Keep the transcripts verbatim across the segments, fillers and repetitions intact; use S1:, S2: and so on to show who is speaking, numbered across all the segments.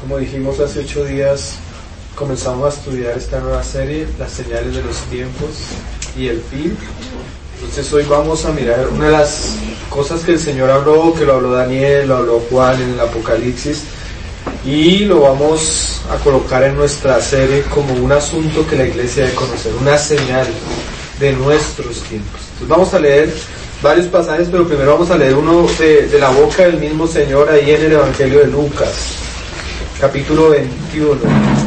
S1: Como dijimos hace ocho días, comenzamos a estudiar esta nueva serie, las señales de los tiempos y el fin. Entonces hoy vamos a mirar una de las cosas que el Señor habló, que lo habló Daniel, lo habló Juan en el Apocalipsis, y lo vamos a colocar en nuestra serie como un asunto que la iglesia debe conocer, una señal de nuestros tiempos. Entonces vamos a leer varios pasajes, pero primero vamos a leer uno de, de la boca del mismo Señor ahí en el Evangelio de Lucas, capítulo veintiuno.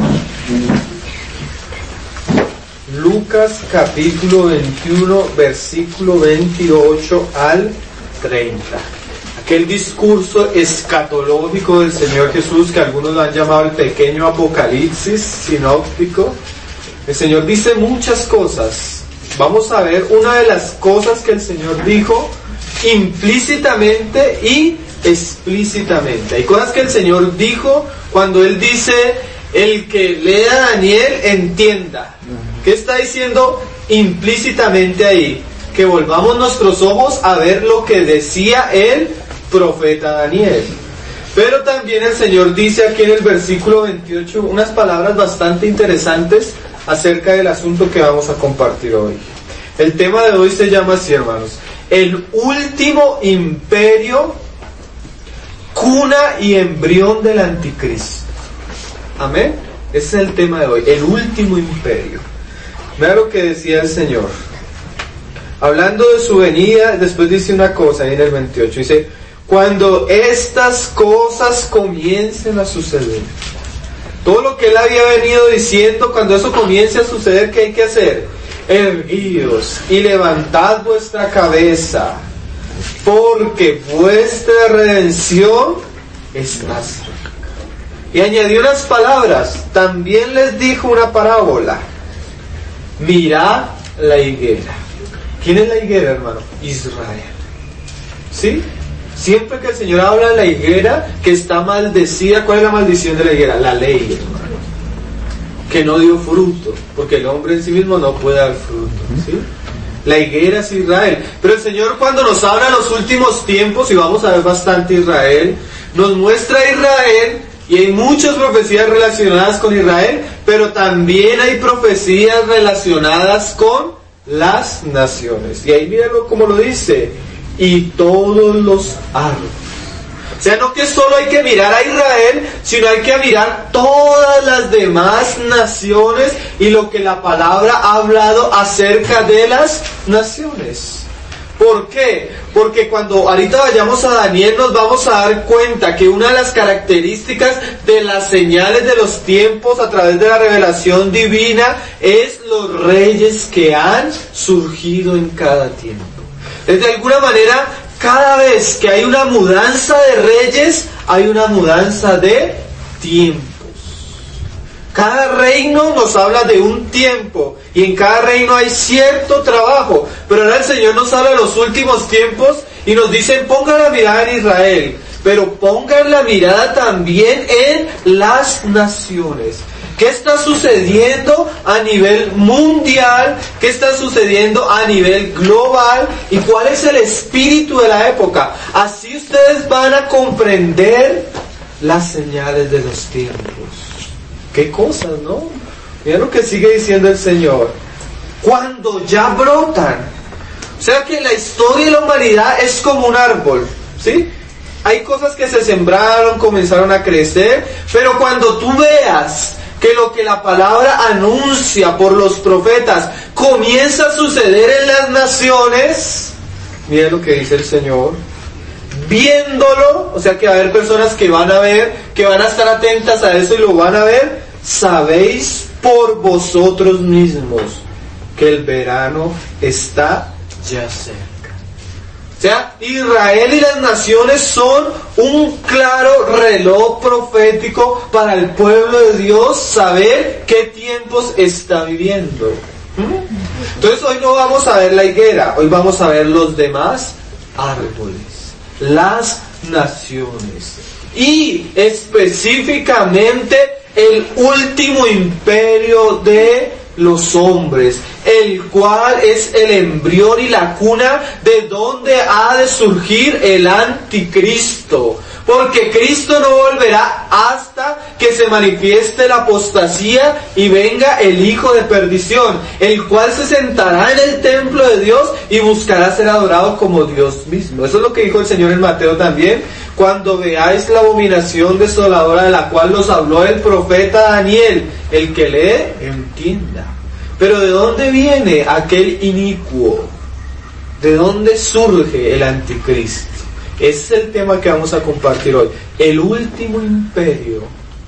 S1: Lucas capítulo veintiuno, versículo veintiocho al treinta. Aquel discurso escatológico del Señor Jesús, que algunos lo han llamado el pequeño Apocalipsis sinóptico. El Señor dice muchas cosas. Vamos a ver una de las cosas que el Señor dijo implícitamente y explícitamente. Hay cosas que el Señor dijo cuando Él dice: el que lea a Daniel entienda. ¿Qué está diciendo implícitamente ahí? Que volvamos nuestros ojos a ver lo que decía el profeta Daniel. Pero también el Señor dice aquí en el versículo veintiocho unas palabras bastante interesantes acerca del asunto que vamos a compartir hoy. El tema de hoy se llama así, hermanos: el último imperio, cuna y embrión del anticristo. Amén. Ese es el tema de hoy, el último imperio. Mira lo que decía el Señor. Hablando de su venida, después dice una cosa ahí en el veintiocho. Dice: cuando estas cosas comiencen a suceder. Todo lo que Él había venido diciendo, cuando eso comience a suceder, ¿qué hay que hacer? Erguíos y levantad vuestra cabeza, porque vuestra redención está cerca. Y añadió unas palabras. También les dijo una parábola. Mirad la higuera. ¿Quién es la higuera, hermano? Israel. ¿Sí? Siempre que el Señor habla de la higuera que está maldecida, ¿cuál es la maldición de la higuera? La ley, hermano. Que no dio fruto, porque el hombre en sí mismo no puede dar fruto. ¿Sí? La higuera es Israel. Pero el Señor, cuando nos habla de los últimos tiempos, y vamos a ver bastante Israel, nos muestra a Israel. Y hay muchas profecías relacionadas con Israel, pero también hay profecías relacionadas con las naciones. Y ahí míralo como lo dice: y todos los árboles. O sea, no que solo hay que mirar a Israel, sino hay que mirar todas las demás naciones y lo que la palabra ha hablado acerca de las naciones. ¿Por qué? Porque cuando ahorita vayamos a Daniel nos vamos a dar cuenta que una de las características de las señales de los tiempos a través de la revelación divina es los reyes que han surgido en cada tiempo. De alguna manera, cada vez que hay una mudanza de reyes, hay una mudanza de tiempos. Cada reino nos habla de un tiempo, y en cada reino hay cierto trabajo. Pero ahora el Señor nos habla de los últimos tiempos y nos dice: pongan la mirada en Israel, pero pongan la mirada también en las naciones. ¿Qué está sucediendo a nivel mundial? ¿Qué está sucediendo a nivel global? ¿Y cuál es el espíritu de la época? Así ustedes van a comprender las señales de los tiempos. ¿Qué cosas, no? Mira lo que sigue diciendo el Señor. Cuando ya brotan. O sea que la historia de la humanidad es como un árbol, ¿sí? Hay cosas que se sembraron, comenzaron a crecer, pero cuando tú veas que lo que la palabra anuncia por los profetas comienza a suceder en las naciones, mira lo que dice el Señor. Viéndolo, o sea que va a haber personas que van a ver, que van a estar atentas a eso y lo van a ver. Sabéis por vosotros mismos que el verano está ya cerca. O sea, Israel y las naciones son un claro reloj profético para el pueblo de Dios saber qué tiempos está viviendo. ¿Mm? Entonces hoy no vamos a ver la higuera, hoy vamos a ver los demás árboles, las naciones y específicamente el último imperio de los hombres, el cual es el embrión y la cuna de donde ha de surgir el anticristo, porque Cristo no volverá hasta que se manifieste la apostasía y venga el hijo de perdición, el cual se sentará en el templo de Dios y buscará ser adorado como Dios mismo. Eso es lo que dijo el Señor en Mateo también: cuando veáis la abominación desoladora de la cual nos habló el profeta Daniel, el que lee, entienda. Pero ¿de dónde viene aquel inicuo? ¿De dónde surge el anticristo? Ese es el tema que vamos a compartir hoy. El último imperio,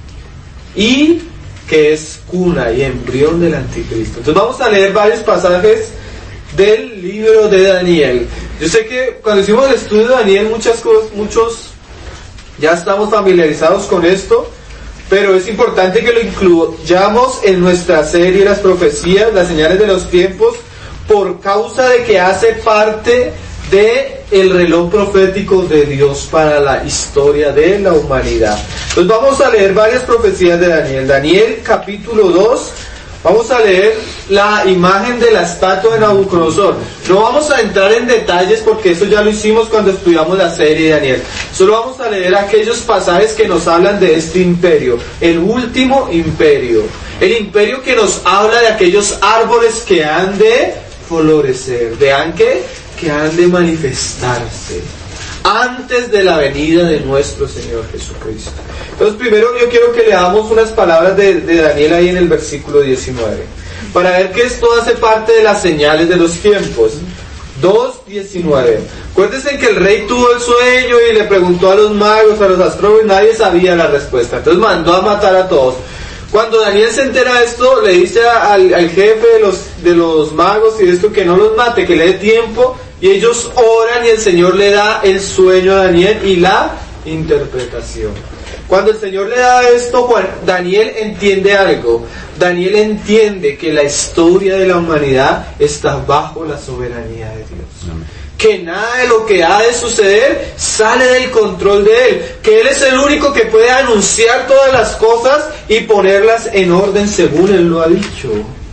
S1: y que es cuna y embrión del anticristo. Entonces vamos a leer varios pasajes del libro de Daniel. Yo sé que cuando hicimos el estudio de Daniel, muchas cosas, muchos ya estamos familiarizados con esto, pero es importante que lo incluyamos en nuestra serie Las Profecías, las señales de los tiempos, por causa de que hace parte de el reloj profético de Dios para la historia de la humanidad. Entonces vamos a leer varias profecías de Daniel. Daniel capítulo dos, vamos a leer la imagen de la estatua de Nabucodonosor. No vamos a entrar en detalles porque eso ya lo hicimos cuando estudiamos la serie de Daniel. Solo vamos a leer aquellos pasajes que nos hablan de este imperio, el último imperio. El imperio que nos habla de aquellos árboles que han de florecer, de han que que han de manifestarse antes de la venida de nuestro Señor Jesucristo. Entonces primero yo quiero que leamos unas palabras de, de Daniel ahí en el versículo diecinueve, para ver que esto hace parte de las señales de los tiempos. dos diecinueve. Acuérdense que el rey tuvo el sueño y le preguntó a los magos, a los astrólogos, nadie sabía la respuesta, entonces mandó a matar a todos. Cuando Daniel se entera de esto, le dice al, al jefe de los, de los magos y de esto que no los mate, que le dé tiempo, y ellos oran y el Señor le da el sueño a Daniel y la interpretación. Cuando el Señor le da esto, Juan, Daniel entiende algo. Daniel entiende que la historia de la humanidad está bajo la soberanía de Dios. Amén. Que nada de lo que ha de suceder sale del control de Él, que Él es el único que puede anunciar todas las cosas y ponerlas en orden según Él lo ha dicho.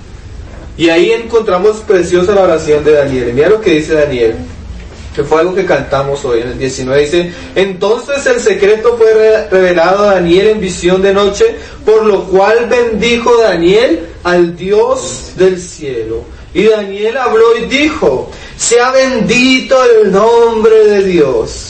S1: Y ahí encontramos preciosa la oración de Daniel. Y mira lo que dice Daniel, que fue algo que cantamos hoy en el diecinueve, dice: entonces el secreto fue re- revelado a Daniel en visión de noche, por lo cual bendijo Daniel al Dios del cielo. Y Daniel habló y dijo: sea bendito el nombre de Dios,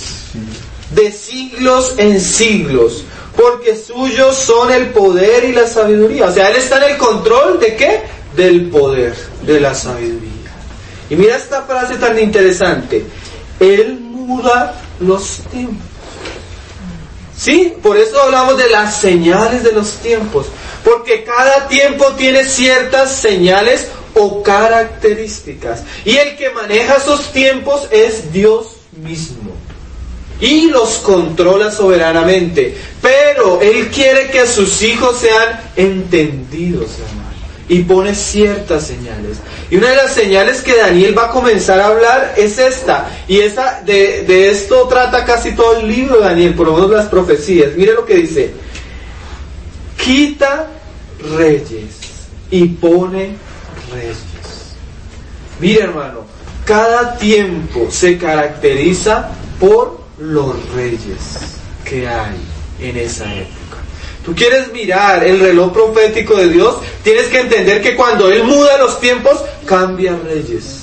S1: de siglos en siglos, porque suyos son el poder y la sabiduría. O sea, Él está en el control ¿de qué? Del poder, de la sabiduría. Y mira esta frase tan interesante: Él muda los tiempos. Sí, por eso hablamos de las señales de los tiempos, porque cada tiempo tiene ciertas señales o características, y el que maneja esos tiempos es Dios mismo y los controla soberanamente, pero Él quiere que sus hijos sean entendidos, hermano, y pone ciertas señales. Y una de las señales que Daniel va a comenzar a hablar es esta, y esta, de, de esto trata casi todo el libro de Daniel, por lo menos las profecías. Mire lo que dice: quita reyes y pone reyes. Mira, hermano, cada tiempo se caracteriza por los reyes que hay en esa época. Tú quieres mirar el reloj profético de Dios, tienes que entender que cuando Él muda los tiempos, cambia reyes.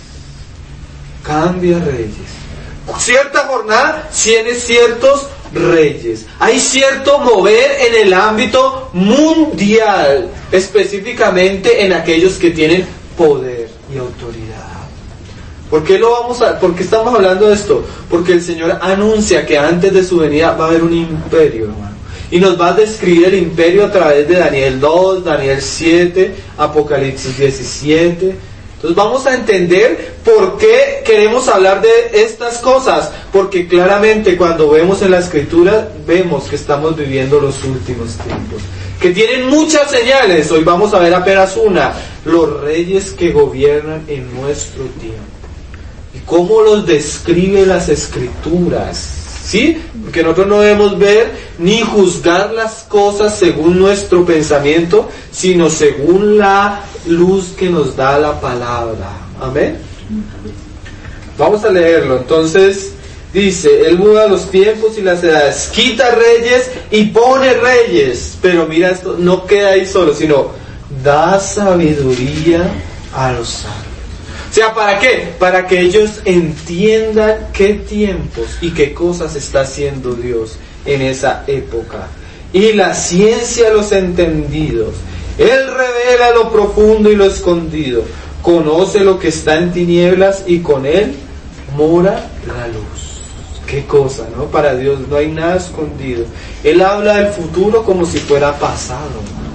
S1: Cambia reyes. Cierta jornada tiene ciertos reyes. Hay cierto mover en el ámbito mundial, específicamente en aquellos que tienen poder y autoridad. ¿Por qué lo vamos a, por qué estamos hablando de esto? Porque el Señor anuncia que antes de su venida va a haber un imperio, hermano. Y nos va a describir el imperio a través de Daniel dos, Daniel siete, Apocalipsis diecisiete. Entonces vamos a entender por qué queremos hablar de estas cosas. Porque claramente cuando vemos en la Escritura, vemos que estamos viviendo los últimos tiempos, que tienen muchas señales. Hoy vamos a ver apenas una: los reyes que gobiernan en nuestro tiempo. Y cómo los describe las Escrituras. ¿Sí? Porque nosotros no debemos ver ni juzgar las cosas según nuestro pensamiento, sino según la luz que nos da la palabra. Amén. Vamos a leerlo. Entonces, Dice, Él muda los tiempos y las edades, quita reyes y pone reyes. Pero mira esto, no queda ahí solo, sino da sabiduría a los sabios. O sea, ¿para qué? Para que ellos entiendan qué tiempos y qué cosas está haciendo Dios en esa época. Y la ciencia a los entendidos. Él revela lo profundo y lo escondido. Conoce lo que está en tinieblas y con Él mora la luz. Qué cosa, ¿no? Para Dios no hay nada escondido. Él habla del futuro como si fuera pasado.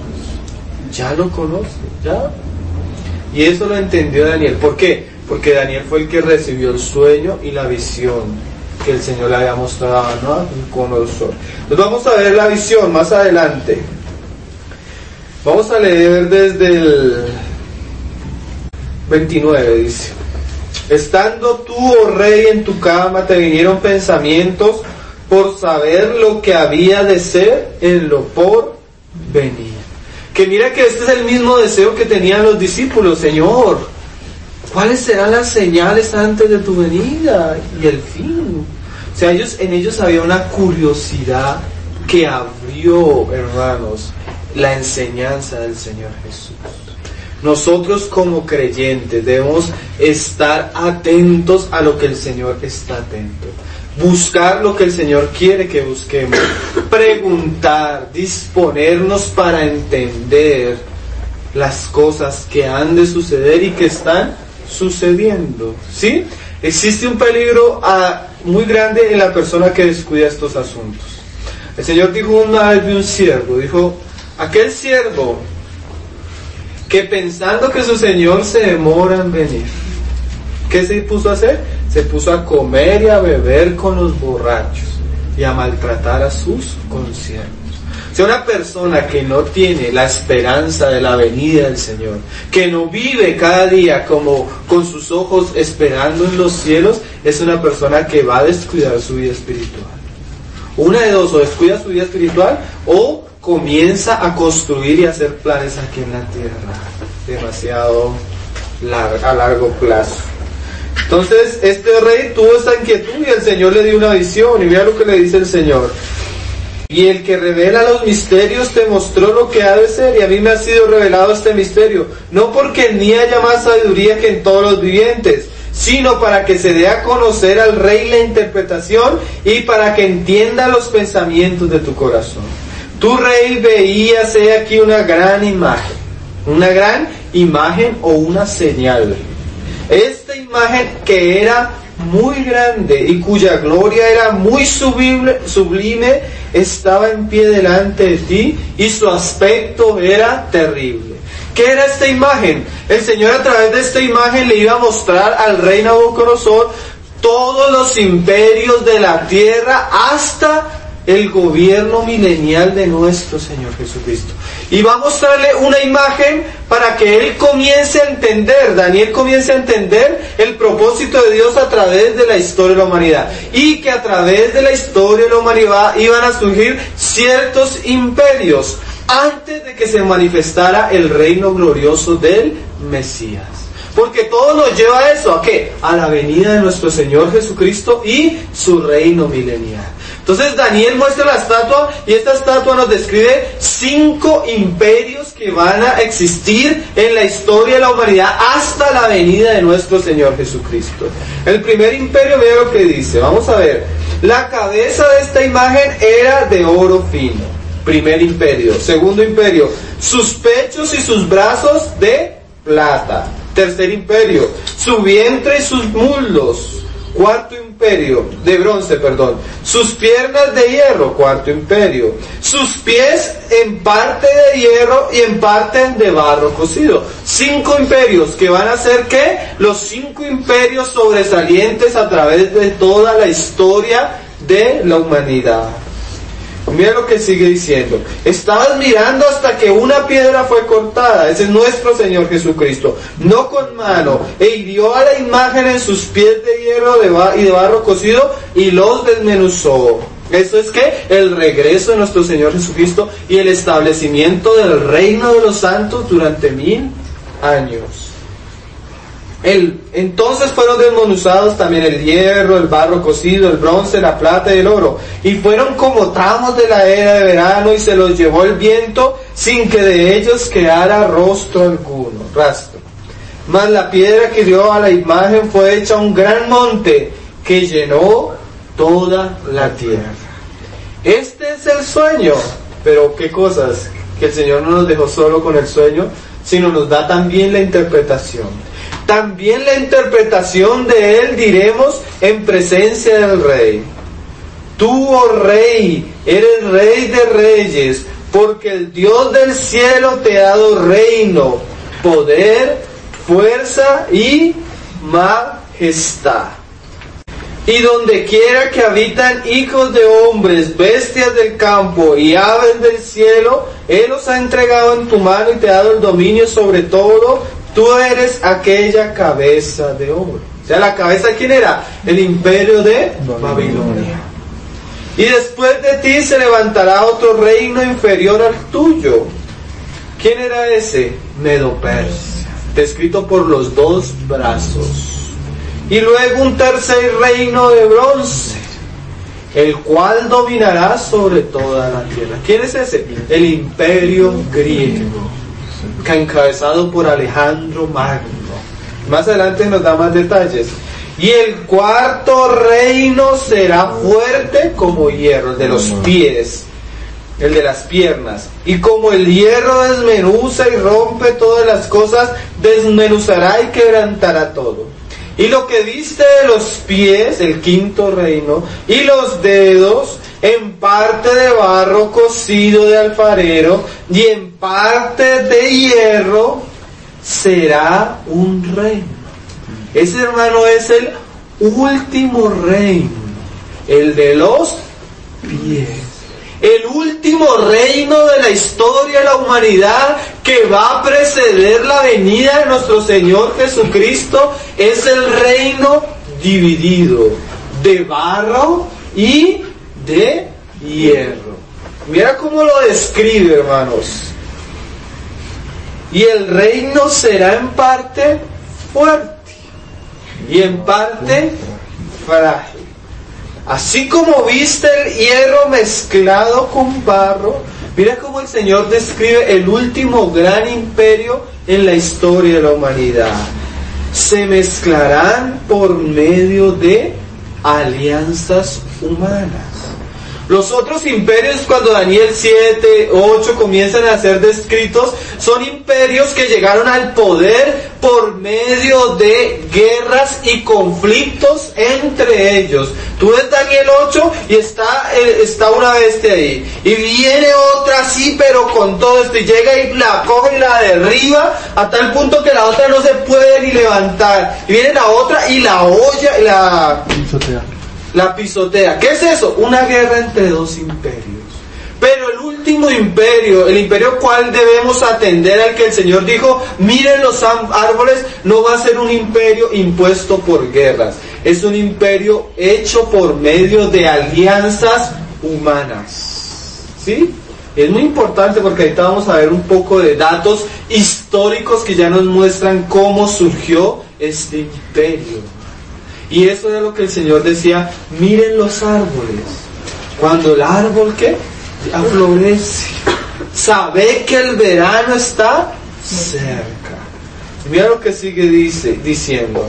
S1: Ya lo conoce, ¿ya? Y eso lo entendió Daniel. ¿Por qué? Porque Daniel fue el que recibió el sueño y la visión que el Señor le había mostrado, ¿no? Con el sol. Entonces vamos a ver la visión más adelante. Vamos a leer desde el veintinueve, dice. Estando tú, oh rey, en tu cama, te vinieron pensamientos por saber lo que había de ser en lo por venir. Que mira que este es el mismo deseo que tenían los discípulos. Señor, ¿cuáles serán las señales antes de tu venida y el fin? O sea, ellos, en ellos había una curiosidad que abrió, hermanos, la enseñanza del Señor Jesús. Nosotros como creyentes debemos estar atentos a lo que el Señor está atento. Buscar lo que el Señor quiere que busquemos. Preguntar, disponernos para entender las cosas que han de suceder y que están sucediendo. ¿Sí? Existe un peligro uh, muy grande en la persona que descuida estos asuntos. El Señor dijo una vez de un siervo, dijo, aquel siervo que pensando que su Señor se demora en venir, ¿qué se puso a hacer? Se puso a comer y a beber con los borrachos y a maltratar a sus conciervos. O sea, una persona que no tiene la esperanza de la venida del Señor, que no vive cada día como con sus ojos esperando en los cielos, es una persona que va a descuidar su vida espiritual. Una de dos, o descuida su vida espiritual o comienza a construir y hacer planes aquí en la tierra demasiado lar- a largo plazo. Entonces este rey tuvo esta inquietud y el Señor le dio una visión, y mira lo que le dice el Señor. Y el que revela los misterios te mostró lo que ha de ser, y a mí me ha sido revelado este misterio, no porque en mí haya más sabiduría que en todos los vivientes, sino para que se dé a conocer al rey la interpretación y para que entienda los pensamientos de tu corazón. Tu rey veías, he aquí, una gran imagen, una gran imagen o una señal. Esta imagen que era muy grande y cuya gloria era muy sublime, sublime, estaba en pie delante de ti y su aspecto era terrible. ¿Qué era esta imagen? El Señor a través de esta imagen le iba a mostrar al rey Nabucodonosor todos los imperios de la tierra hasta el gobierno milenial de nuestro Señor Jesucristo. Y va a mostrarle una imagen para que él comience a entender, Daniel comience a entender el propósito de Dios a través de la historia de la humanidad. Y que a través de la historia de la humanidad iban a surgir ciertos imperios antes de que se manifestara el reino glorioso del Mesías. Porque todo nos lleva a eso, ¿a qué? A la venida de nuestro Señor Jesucristo y su reino milenial. Entonces Daniel muestra la estatua y esta estatua nos describe cinco imperios que van a existir en la historia de la humanidad hasta la venida de nuestro Señor Jesucristo. El primer imperio, mira lo que dice, vamos a ver. La cabeza de esta imagen era de oro fino. Primer imperio. Segundo imperio, sus pechos y sus brazos de plata. Tercer imperio, su vientre y sus muslos. Cuarto imperio, de bronce, perdón. Sus piernas de hierro, cuarto imperio. Sus pies en parte de hierro y en parte de barro cocido. Cinco imperios que van a ser, ¿qué? Los cinco imperios sobresalientes a través de toda la historia de la humanidad. Mira lo que sigue diciendo. Estabas mirando hasta que una piedra fue cortada. Ese es nuestro Señor Jesucristo. No con mano. E hirió a la imagen en sus pies de hierro de bar- y de barro cocido y los desmenuzó. Eso es que el regreso de nuestro Señor Jesucristo y el establecimiento del reino de los santos durante mil años. El, entonces fueron desmenuzados también el hierro, el barro cocido, el bronce, la plata y el oro, y fueron como tramos de la era de verano, y se los llevó el viento sin que de ellos quedara rostro alguno, rastro. Mas la piedra que dio a la imagen fue hecha un gran monte que llenó toda la tierra. Este es el sueño, pero qué cosas, que el Señor no nos dejó solo con el sueño, sino nos da también la interpretación. También la interpretación de él diremos en presencia del Rey. Tú, oh Rey, eres Rey de reyes, porque el Dios del cielo te ha dado reino, poder, fuerza y majestad. Y donde quiera que habitan hijos de hombres, bestias del campo y aves del cielo, Él los ha entregado en tu mano y te ha dado el dominio sobre todo. Tú eres aquella cabeza de oro. O sea, la cabeza, ¿quién era? El imperio de Babilonia. Y después de ti se levantará otro reino inferior al tuyo. ¿Quién era ese? Medo-Persia, descrito por los dos brazos. Y luego un tercer reino de bronce, el cual dominará sobre toda la tierra. ¿Quién es ese? El imperio griego, encabezado por Alejandro Magno. Más adelante nos da más detalles. Y el cuarto reino será fuerte como hierro, el de los pies, el de las piernas. Y como el hierro desmenuza y rompe todas las cosas, desmenuzará y quebrantará todo. Y lo que viste de los pies, el quinto reino, y los dedos, en parte de barro cocido de alfarero, y en parte de hierro, será un reino. Ese, hermano, es el último reino, el de los pies. El último reino de la historia de la humanidad que va a preceder la venida de nuestro Señor Jesucristo es el reino dividido de barro y de hierro. Mira cómo lo describe, hermanos. Y el reino será en parte fuerte y en parte frágil. Así como viste el hierro mezclado con barro, mira cómo el Señor describe el último gran imperio en la historia de la humanidad. Se mezclarán por medio de alianzas humanas. Los otros imperios, cuando Daniel siete, ocho comienzan a ser descritos, son imperios que llegaron al poder por medio de guerras y conflictos entre ellos. Tú ves Daniel ocho y está, eh, está una bestia ahí. Y viene otra así, pero con todo esto. Y llega y la coge y la derriba a tal punto que la otra no se puede ni levantar. Y viene la otra y la olla, la... La pisotea. ¿Qué es eso? Una guerra entre dos imperios. Pero el último imperio, el imperio cual debemos atender, al que el Señor dijo, miren los árboles, no va a ser un imperio impuesto por guerras. Es un imperio hecho por medio de alianzas humanas. ¿Sí? Es muy importante porque ahorita vamos a ver un poco de datos históricos que ya nos muestran cómo surgió este imperio. Y eso es lo que el Señor decía, miren los árboles. Cuando el árbol, ¿qué? Ya florece. Sabe que el verano está cerca. Mira lo que sigue dice, diciendo.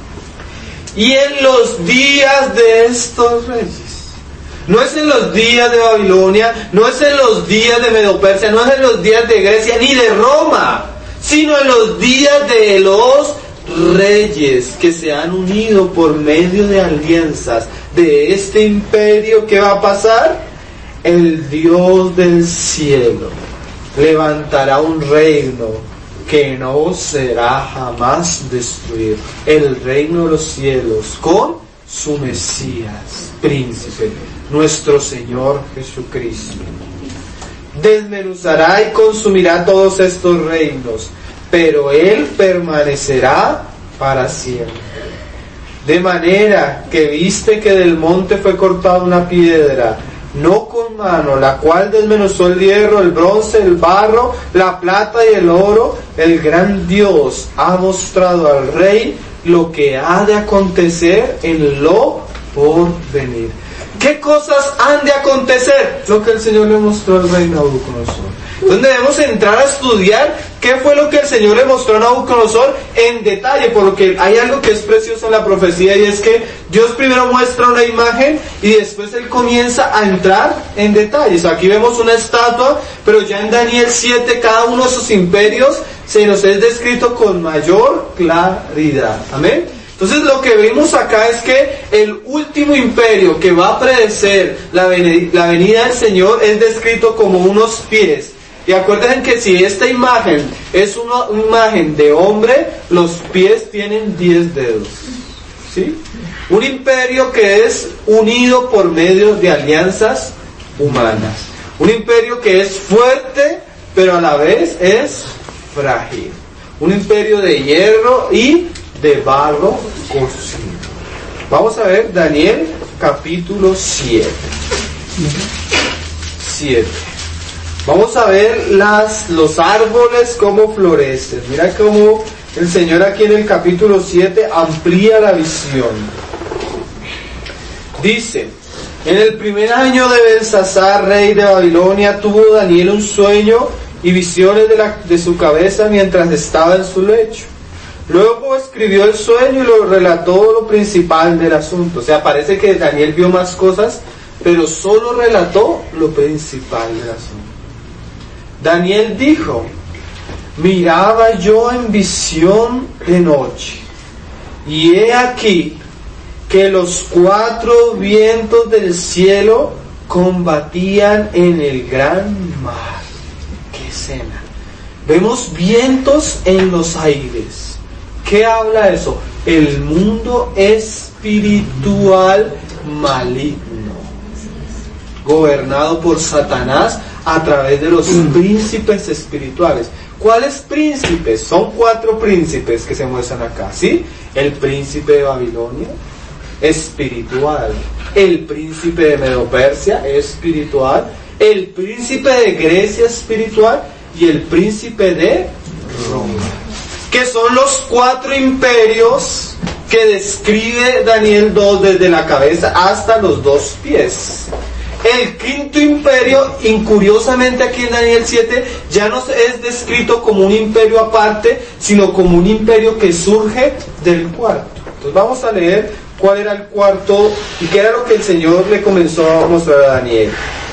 S1: Y en los días de estos reyes. No es en los días de Babilonia, no es en los días de Medo-Persia, no es en los días de Grecia, ni de Roma, sino en los días de los reyes que se han unido por medio de alianzas de este imperio. ¿Qué va a pasar? El Dios del cielo levantará un reino que no será jamás destruido, el reino de los cielos, con su Mesías, príncipe, nuestro Señor Jesucristo. Desmenuzará y consumirá todos estos reinos, pero Él permanecerá para siempre. De manera que viste que del monte fue cortada una piedra, no con mano, la cual desmenuzó el hierro, el bronce, el barro, la plata y el oro, el gran Dios ha mostrado al rey lo que ha de acontecer en lo por venir. ¿Qué cosas han de acontecer? Lo que el Señor le mostró al rey Nabucodonosor. Entonces debemos entrar a estudiar qué fue lo que el Señor le mostró a Nabucodonosor en detalle, por lo que hay algo que es precioso en la profecía, y es que Dios primero muestra una imagen y después Él comienza a entrar en detalles. Aquí vemos una estatua, pero ya en Daniel siete cada uno de sus imperios se nos es descrito con mayor claridad. Amén. Entonces lo que vemos acá es que el último imperio que va a predecer la venida, la venida del Señor es descrito como unos pies. Y acuérdense que si esta imagen es una, una imagen de hombre, los pies tienen diez dedos. ¿Sí? Un imperio que es unido por medio de alianzas humanas. Un imperio que es fuerte, pero a la vez es frágil. Un imperio de hierro y de barro cocido. Vamos a ver Daniel capítulo siete. siete. Vamos a ver las, los árboles cómo florecen. Mira cómo el Señor aquí en el capítulo siete amplía la visión. Dice: en el primer año de Belsasar, rey de Babilonia, tuvo Daniel un sueño y visiones de, la, de su cabeza mientras estaba en su lecho. Luego escribió el sueño y lo relató lo principal del asunto. O sea, parece que Daniel vio más cosas, pero solo relató lo principal del asunto. Daniel dijo: miraba yo en visión de noche, y he aquí que los cuatro vientos del cielo combatían en el gran mar. ¡Qué escena! Vemos vientos en los aires. ¿Qué habla eso? El mundo espiritual maligno, gobernado por Satanás a través de los príncipes espirituales. ¿Cuáles príncipes? Son cuatro príncipes que se muestran acá, ¿sí? El príncipe de Babilonia, espiritual. El príncipe de Medo-Persia, espiritual. El príncipe de Grecia, espiritual. Y el príncipe de Roma, que son los cuatro imperios que describe Daniel dos desde la cabeza hasta los dos pies. El quinto imperio, incuriosamente aquí en Daniel siete, ya no es descrito como un imperio aparte, sino como un imperio que surge del cuarto. Entonces vamos a leer cuál era el cuarto y qué era lo que el Señor le comenzó a mostrar a Daniel.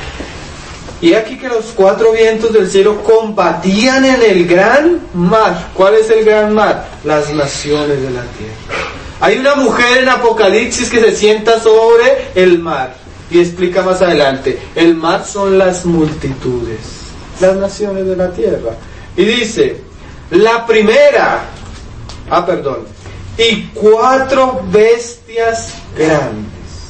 S1: Y aquí que los cuatro vientos del cielo combatían en el gran mar. ¿Cuál es el gran mar? Las naciones de la tierra. Hay una mujer en Apocalipsis que se sienta sobre el mar. Y explica más adelante, el mar son las multitudes, las naciones de la tierra. Y dice, la primera, ah perdón, y cuatro bestias grandes,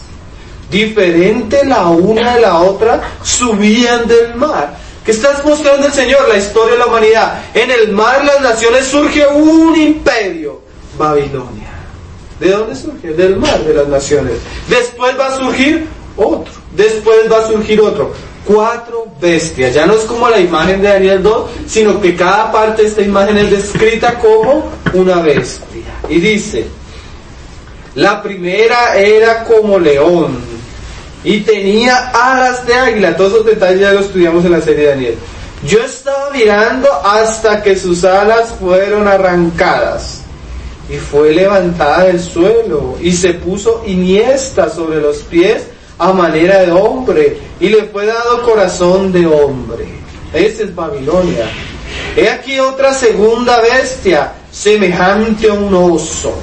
S1: diferente la una de la otra, subían del mar. ¿Qué estás mostrando el Señor? La historia de la humanidad. En el mar las naciones surge un imperio, Babilonia. ¿De dónde surge? Del mar de las naciones. Después va a surgir otro, después va a surgir otro. Cuatro bestias. Ya no es como la imagen de Daniel dos, sino que cada parte de esta imagen es descrita como una bestia. Y dice, la primera era como león y tenía alas de águila. Todos esos detalles ya los estudiamos en la serie de Daniel. Yo estaba mirando hasta que sus alas fueron arrancadas y fue levantada del suelo y se puso iniesta sobre los pies a manera de hombre, y le fue dado corazón de hombre. Esa es Babilonia. He aquí otra segunda bestia, semejante a un oso,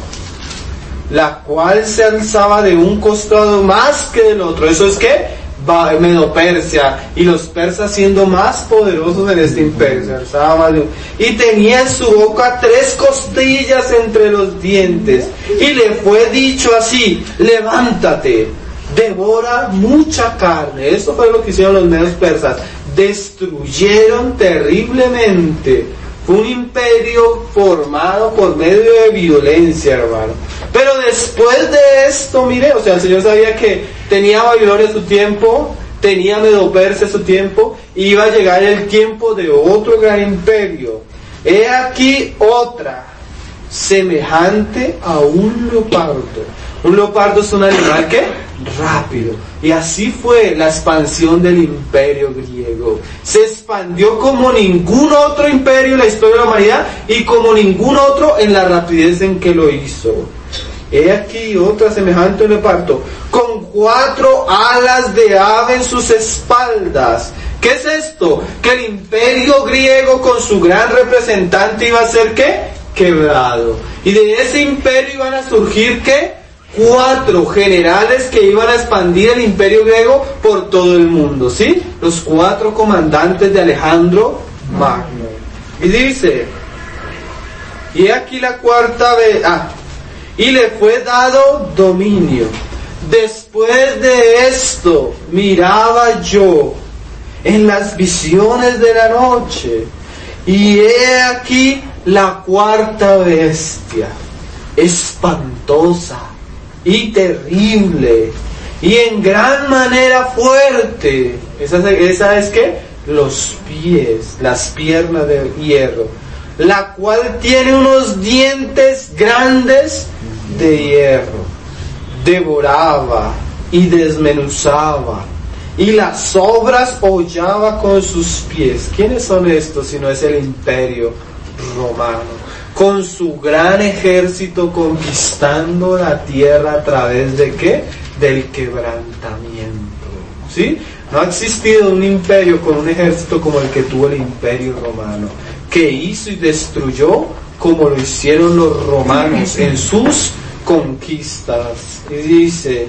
S1: la cual se alzaba de un costado más que del otro. Eso es que Medo-Persia, y los persas siendo más poderosos en este imperio, se alzaba más de un... y tenía en su boca tres costillas entre los dientes, y le fue dicho así: levántate, devora mucha carne. Esto fue lo que hicieron los medios persas. Destruyeron terriblemente. Fue un imperio formado por medio de violencia, hermano. Pero después de esto, mire, o sea, el Señor sabía que tenía Babilonia en su tiempo, tenía Medo-Persia a su tiempo, iba a llegar el tiempo de otro gran imperio. He aquí otra, semejante a un leopardo. Un leopardo es un animal que rápido. Y así fue la expansión del imperio griego. Se expandió como ningún otro imperio en la historia de la humanidad y como ningún otro en la rapidez en que lo hizo. He aquí otra semejante a un leopardo, con cuatro alas de ave en sus espaldas. ¿Qué es esto? Que el imperio griego con su gran representante iba a ser ¿qué? Quebrado. Y de ese imperio iban a surgir ¿qué? Cuatro generales que iban a expandir el imperio griego por todo el mundo, ¿sí? Los cuatro comandantes de Alejandro Magno. Y dice, y aquí la cuarta vez, ah, y le fue dado dominio. Después de esto, miraba yo en las visiones de la noche, y he aquí la cuarta bestia, espantosa y terrible, y en gran manera fuerte. Esa, esa es que los pies, las piernas de hierro, la cual tiene unos dientes grandes de hierro, devoraba y desmenuzaba, y las obras hollaba con sus pies. ¿Quiénes son estos si no es el imperio romano? Con su gran ejército conquistando la tierra a través de ¿qué? Del quebrantamiento. ¿Sí? No ha existido un imperio con un ejército como el que tuvo el imperio romano, que hizo y destruyó como lo hicieron los romanos en sus conquistas. Y dice,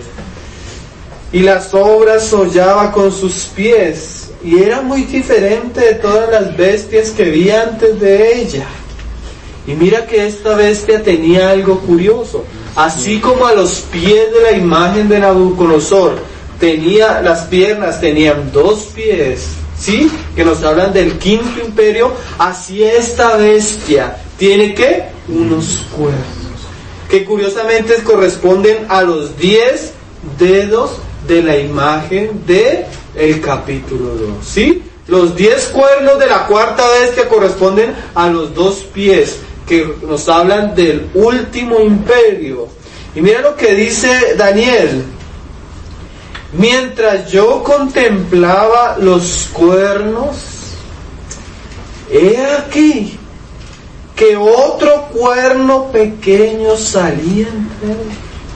S1: y las obras hollaba con sus pies, y era muy diferente de todas las bestias que vi antes de ella. Y mira que esta bestia tenía algo curioso. Así como a los pies de la imagen de Nabucodonosor tenía las piernas, tenían dos pies, ¿sí? Que nos hablan del quinto imperio. Así esta bestia tiene ¿qué? Unos cuernos, que curiosamente corresponden a los diez dedos de la imagen de el capítulo dos, ¿sí? Los diez cuernos de la cuarta bestia corresponden a los dos pies, que nos hablan del último imperio. Y mira lo que dice Daniel: mientras yo contemplaba los cuernos, he aquí que otro cuerno pequeño salía entre ellos.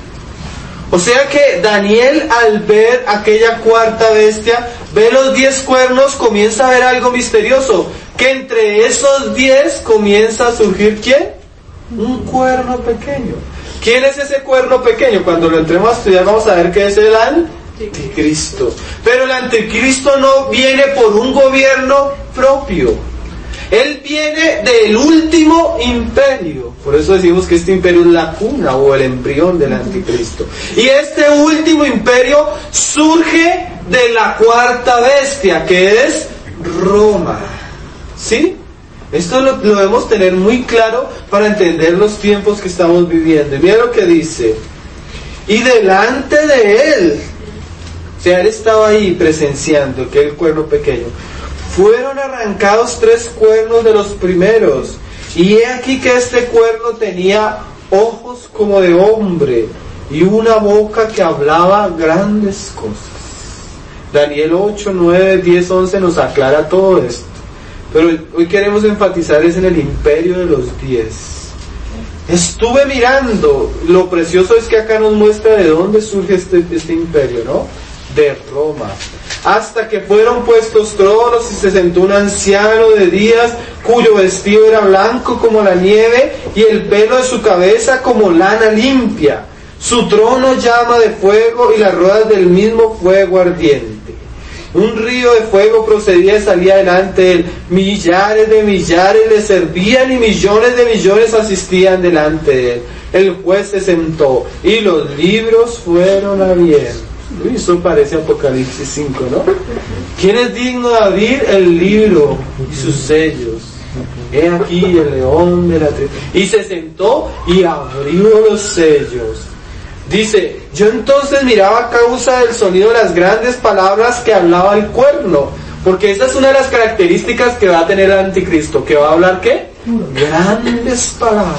S1: O sea que Daniel, al ver aquella cuarta bestia, ve los diez cuernos, comienza a ver algo misterioso, que entre esos diez comienza a surgir ¿quién? Un cuerno pequeño. ¿Quién es ese cuerno pequeño? Cuando lo entremos a estudiar vamos a ver que es el anticristo. Pero el anticristo no viene por un gobierno propio. Él viene del último imperio. Por eso decimos que este imperio es la cuna o el embrión del anticristo. Y este último imperio surge de la cuarta bestia, que es Roma. ¿Sí? Esto lo, lo debemos tener muy claro para entender los tiempos que estamos viviendo. Y mira lo que dice: y delante de él, o sea, él estaba ahí presenciando aquel cuerno pequeño, fueron arrancados tres cuernos de los primeros, y he aquí que este cuerno tenía ojos como de hombre y una boca que hablaba grandes cosas. Daniel ocho, nueve, diez, once nos aclara todo esto, pero hoy queremos enfatizar es en el imperio de los diez. Estuve mirando, lo precioso es que acá nos muestra de dónde surge este, este imperio, ¿no? De Roma. Hasta que fueron puestos tronos y se sentó un anciano de días, cuyo vestido era blanco como la nieve y el pelo de su cabeza como lana limpia. Su trono llama de fuego y las ruedas del mismo fuego ardiente. Un río de fuego procedía y salía delante de él. Millares de millares le servían y millones de millones asistían delante de él. El juez se sentó y los libros fueron abiertos. Uy, eso parece Apocalipsis cinco, ¿no? ¿Quién es digno de abrir el libro y sus sellos? He aquí el león de la tribu. Y se sentó y abrió los sellos. Dice, yo entonces miraba a causa del sonido de las grandes palabras que hablaba el cuerno, porque esa es una de las características que va a tener el anticristo, que va a hablar ¿qué? Grandes palabras.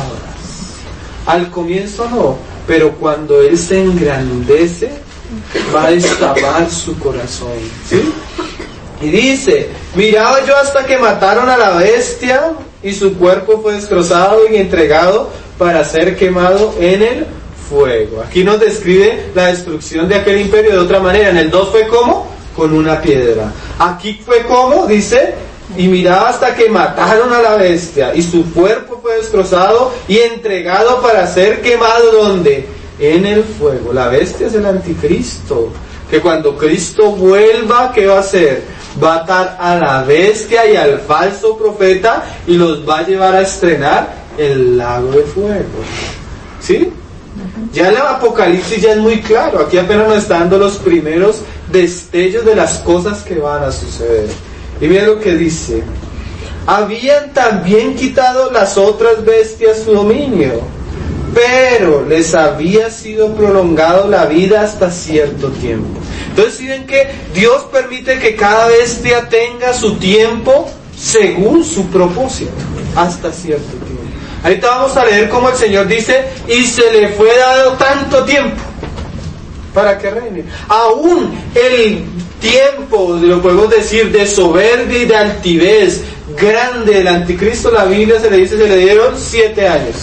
S1: Al comienzo no, pero cuando él se engrandece, va a destapar su corazón, ¿sí? Y dice, miraba yo hasta que mataron a la bestia y su cuerpo fue destrozado y entregado para ser quemado en el fuego. Aquí nos describe la destrucción de aquel imperio de otra manera. En el dos fue como con una piedra. Aquí fue como, dice, y miraba hasta que mataron a la bestia y su cuerpo fue destrozado y entregado para ser quemado ¿dónde? En el fuego. La bestia es el anticristo, que cuando Cristo vuelva, ¿qué va a hacer? Va a atar a la bestia y al falso profeta y los va a llevar a estrenar el lago de fuego. ¿Sí? Ya el Apocalipsis ya es muy claro. Aquí apenas nos está dando los primeros destellos de las cosas que van a suceder. Y mira lo que dice. Habían también quitado las otras bestias su dominio, pero les había sido prolongado la vida hasta cierto tiempo. Entonces, ¿sí ven que Dios permite que cada bestia tenga su tiempo según su propósito? Hasta cierto tiempo. Ahorita vamos a leer cómo el Señor dice, y se le fue dado tanto tiempo para que reine. Aún el tiempo, lo podemos decir, de soberbia y de altivez grande del anticristo, la Biblia se le dice, se le dieron siete años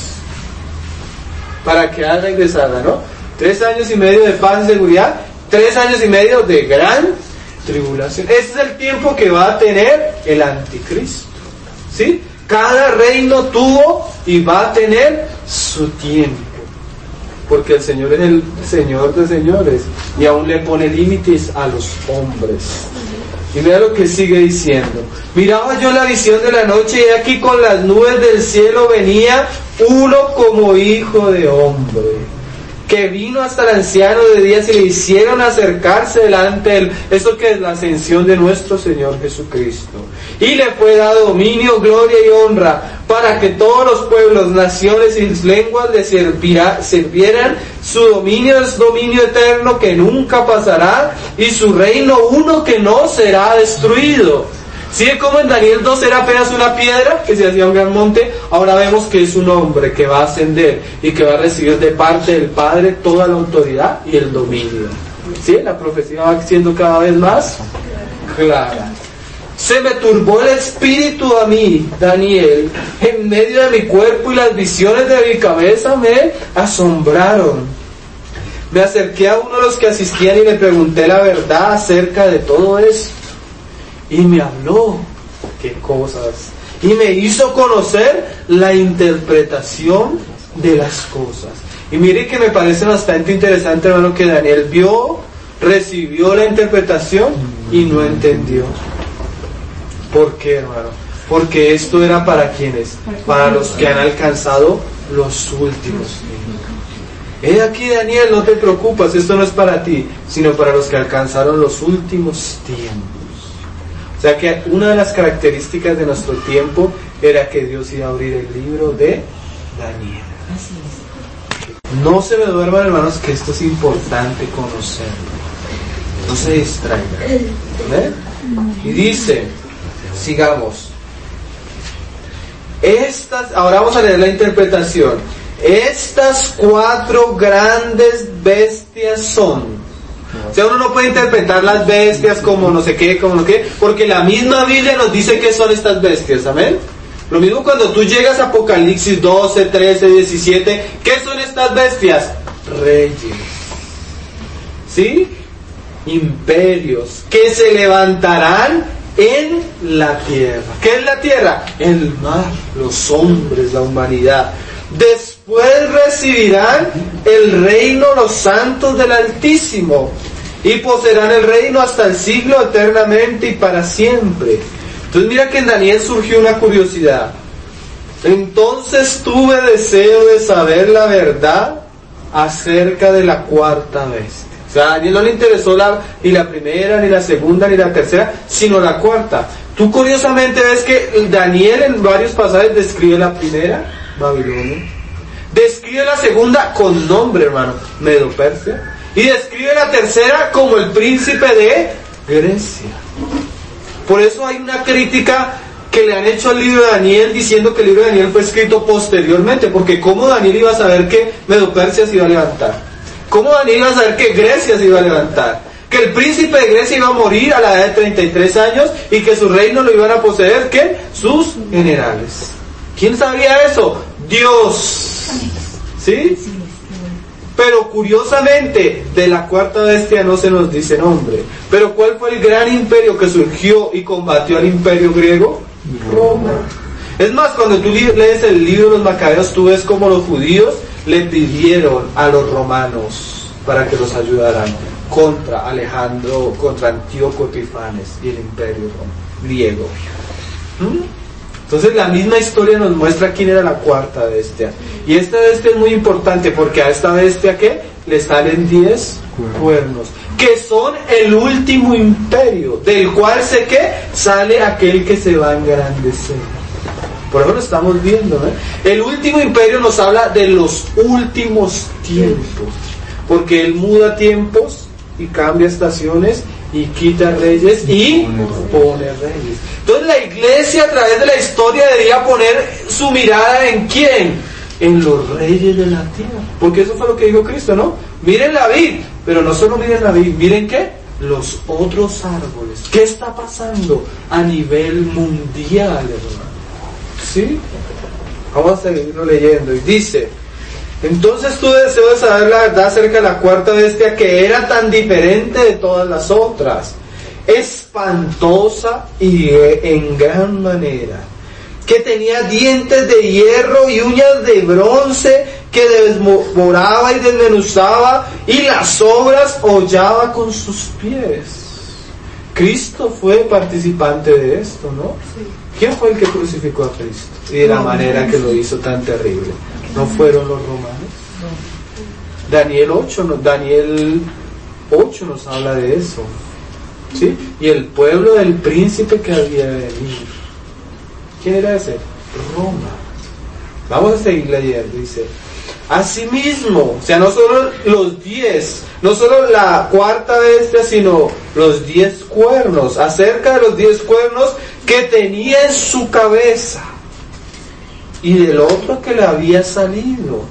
S1: para que él regresara, ¿no? Tres años y medio de paz y seguridad, tres años y medio de gran tribulación. Ese es el tiempo que va a tener el anticristo, ¿sí? Cada reino tuvo y va a tener su tiempo, porque el Señor es el Señor de señores y aún le pone límites a los hombres. Y mira lo que sigue diciendo. Miraba yo la visión de la noche y aquí con las nubes del cielo venía uno como hijo de hombre, que vino hasta el anciano de días y le hicieron acercarse delante de él. Esto que es la ascensión de nuestro Señor Jesucristo. Y le fue dado dominio, gloria y honra, para que todos los pueblos, naciones y lenguas le servirá, sirvieran. Su dominio es dominio eterno que nunca pasará, y su reino uno que no será destruido. ¿Sí? Como en Daniel dos era apenas una piedra que se hacía un gran monte, ahora vemos que es un hombre que va a ascender y que va a recibir de parte del Padre toda la autoridad y el dominio. ¿Sí? La profecía va siendo cada vez más clara. Se me turbó el espíritu a mí, Daniel, en medio de mi cuerpo, y las visiones de mi cabeza me asombraron. Me acerqué a uno de los que asistían y le pregunté la verdad acerca de todo eso. Y me habló, qué cosas, y me hizo conocer la interpretación de las cosas. Y mire que me parece bastante interesante, hermano, que Daniel vio, recibió la interpretación y no entendió. ¿Por qué, hermano? Porque esto era para quienes, para los que han alcanzado los últimos tiempos. He aquí, Daniel, no te preocupes, esto no es para ti, sino para los que alcanzaron los últimos tiempos. O sea que una de las características de nuestro tiempo era que Dios iba a abrir el libro de Daniel. No se me duerman, hermanos, que esto es importante conocerlo. No se distraigan. ¿Eh? Y dice, sigamos. Estas, ahora vamos a leer la interpretación. Estas cuatro grandes bestias son. O sea, uno no puede interpretar las bestias como no sé qué, como no qué, porque la misma Biblia nos dice qué son estas bestias, ¿amén? Lo mismo cuando tú llegas a Apocalipsis doce, trece, diecisiete, ¿qué son estas bestias? Reyes, ¿sí? Imperios, que se levantarán en la tierra. ¿Qué es la tierra? El mar, los hombres, la humanidad. Después recibirán el reino los santos del Altísimo y poseerán el reino hasta el siglo eternamente y para siempre. Entonces mira que en Daniel surgió una curiosidad. Entonces tuve deseo de saber la verdad acerca de la cuarta bestia. O sea, a Daniel no le interesó la, ni la primera, ni la segunda, ni la tercera, sino la cuarta. Tú curiosamente ves que Daniel en varios pasajes describe la primera, Babilonia. Describe la segunda con nombre, hermano, Medo-Persia. Y describe la tercera como el príncipe de Grecia. Por eso hay una crítica que le han hecho al libro de Daniel, diciendo que el libro de Daniel fue escrito posteriormente, porque ¿cómo Daniel iba a saber que Medo-Persia se iba a levantar? ¿Cómo Daniel iba a saber que Grecia se iba a levantar? Que el príncipe de Grecia iba a morir a la edad de treinta y tres años y que su reino lo iban a poseer, ¿qué? Sus generales. ¿Quién sabía eso? Dios. ¿Sí? Pero curiosamente, de la cuarta bestia no se nos dice nombre. Pero ¿cuál fue el gran imperio que surgió y combatió al imperio griego? Roma. Es más, cuando tú lees el libro de los Macabeos, tú ves cómo los judíos le pidieron a los romanos para que los ayudaran contra Alejandro, contra Antíoco Epifanes y el imperio griego. ¿Mm? Entonces la misma historia nos muestra quién era la cuarta bestia. Y esta bestia es muy importante porque a esta bestia, ¿qué? Le salen diez cuernos, que son el último imperio, del cual sé que sale aquel que se va a engrandecer. Por eso lo estamos viendo, ¿eh? El último imperio nos habla de los últimos tiempos, porque él muda tiempos y cambia estaciones y quita reyes y pone reyes. Entonces la iglesia a través de la historia debería poner su mirada ¿en quién? En los reyes de la tierra. Porque eso fue lo que dijo Cristo, ¿no? Miren la vid, pero no solo miren la vid, miren ¿qué? Los otros árboles. ¿Qué está pasando a nivel mundial, hermano? ¿Sí? Vamos a seguirlo leyendo. Y dice: entonces tuve deseo de saber la verdad acerca de la cuarta bestia, que era tan diferente de todas las otras, espantosa y en gran manera, que tenía dientes de hierro y uñas de bronce, que devoraba y desmenuzaba, y las obras hollaba con sus pies. Cristo fue participante de esto, ¿no? Sí. ¿Quién fue el que crucificó a Cristo? Y de la manera que lo hizo tan terrible. ¿No fueron los romanos? No. Daniel ocho, no, Daniel ocho nos habla de eso. ¿Sí? Y el pueblo del príncipe que había de venir. ¿Quién era ese? Roma. Vamos a seguir leyendo. Dice: asimismo, o sea, no solo los diez, no solo la cuarta bestia, sino los diez cuernos, acerca de los diez cuernos que tenía en su cabeza, y del otro que le había salido,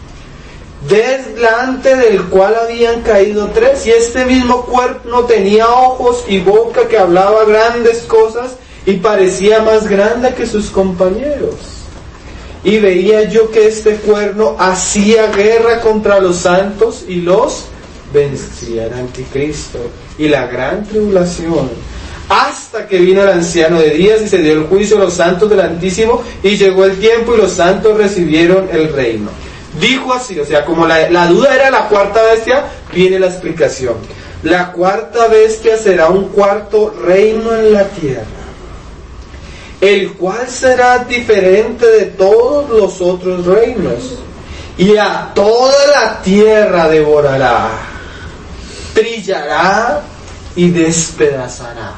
S1: delante del cual habían caído tres, y este mismo cuerno tenía ojos y boca, que hablaba grandes cosas y parecía más grande que sus compañeros. Y veía yo que este cuerno hacía guerra contra los santos y los vencía, el anticristo y la gran tribulación, hasta que vino el anciano de días y se dio el juicio a los santos del Altísimo, y llegó el tiempo y los santos recibieron el reino. Dijo así, o sea, como la, la duda era la cuarta bestia, viene la explicación. La cuarta bestia será un cuarto reino en la tierra, el cual será diferente de todos los otros reinos, y a toda la tierra devorará, trillará y despedazará.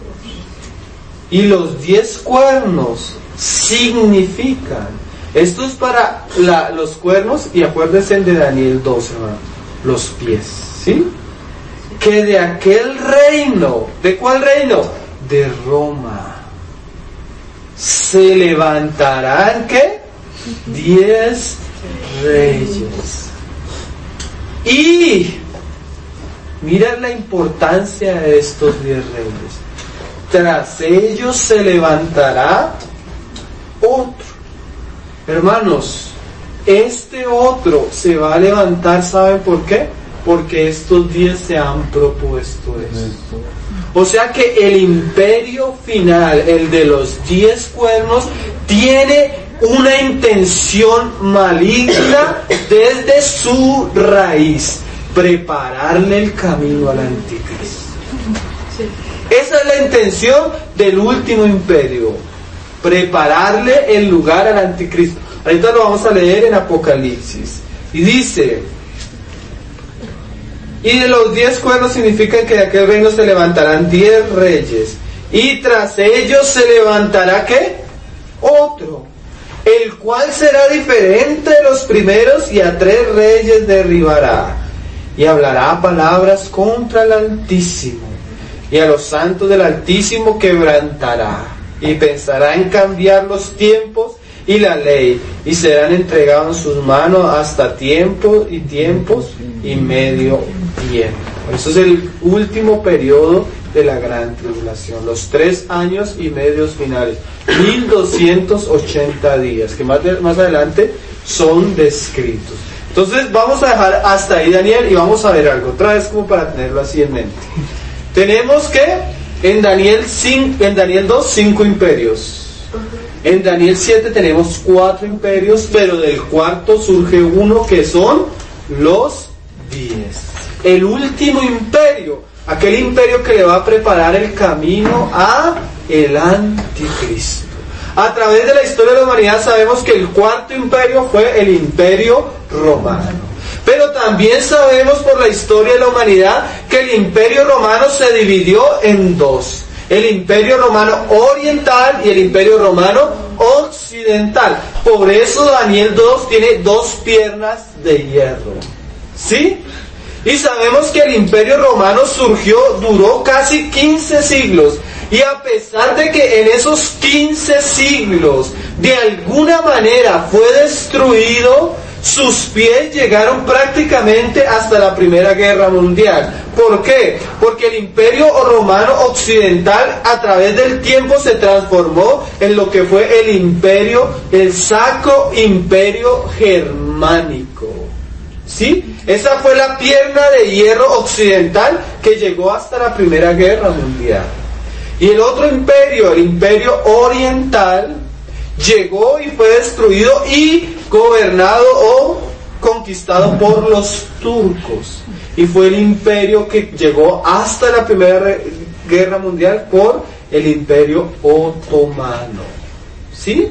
S1: Y los diez cuernos significan, esto es para la, los cuernos, y acuérdense de Daniel doce, hermano, los pies, ¿sí? Que de aquel reino, ¿de cuál reino? De Roma, se levantarán, ¿qué? Diez reyes. Y mirad la importancia de estos diez reyes. Tras ellos se levantará otro. Hermanos, este otro se va a levantar, ¿saben por qué? Porque estos diez se han propuesto esto. O sea que el imperio final, el de los diez cuernos, tiene una intención maligna desde su raíz: prepararle el camino al anticristo. Esa es la intención del último imperio: prepararle el lugar al anticristo. Ahorita lo vamos a leer en Apocalipsis. Y dice: y de los diez cuernos significa que de aquel reino se levantarán diez reyes, y tras ellos se levantará, ¿qué? Otro, el cual será diferente de los primeros, y a tres reyes derribará, y hablará palabras contra el Altísimo, y a los santos del Altísimo quebrantará, y pensará en cambiar los tiempos y la ley, y serán entregados en sus manos hasta tiempo y tiempos y medio tiempo. Eso es el último periodo de la gran tribulación, los tres años y medios finales, mil doscientos ochenta días, que más, de, más adelante son descritos. Entonces vamos a dejar hasta ahí, Daniel, y vamos a ver algo, otra vez como para tenerlo así en mente. Tenemos que en Daniel, cinco, en Daniel dos, cinco imperios. En Daniel siete tenemos cuatro imperios, pero del cuarto surge uno que son los diez. El último imperio, aquel imperio que le va a preparar el camino a el anticristo. A través de la historia de la humanidad sabemos que el cuarto imperio fue el imperio romano. Pero también sabemos por la historia de la humanidad que el imperio romano se dividió en dos. El imperio romano oriental y el imperio romano occidental. Por eso Daniel dos tiene dos piernas de hierro. ¿Sí? Y sabemos que el imperio romano surgió, duró casi quince siglos. Y a pesar de que en esos quince siglos de alguna manera fue destruido, sus pies llegaron prácticamente hasta la Primera Guerra Mundial. ¿Por qué? Porque el imperio romano occidental a través del tiempo se transformó en lo que fue el imperio, el Sacro Imperio Germánico. ¿Sí? Esa fue la pierna de hierro occidental que llegó hasta la Primera Guerra Mundial. Y el otro imperio, el imperio oriental, llegó y fue destruido y gobernado o conquistado por los turcos. Y fue el imperio que llegó hasta la Primera Guerra Mundial por el imperio otomano. ¿Sí?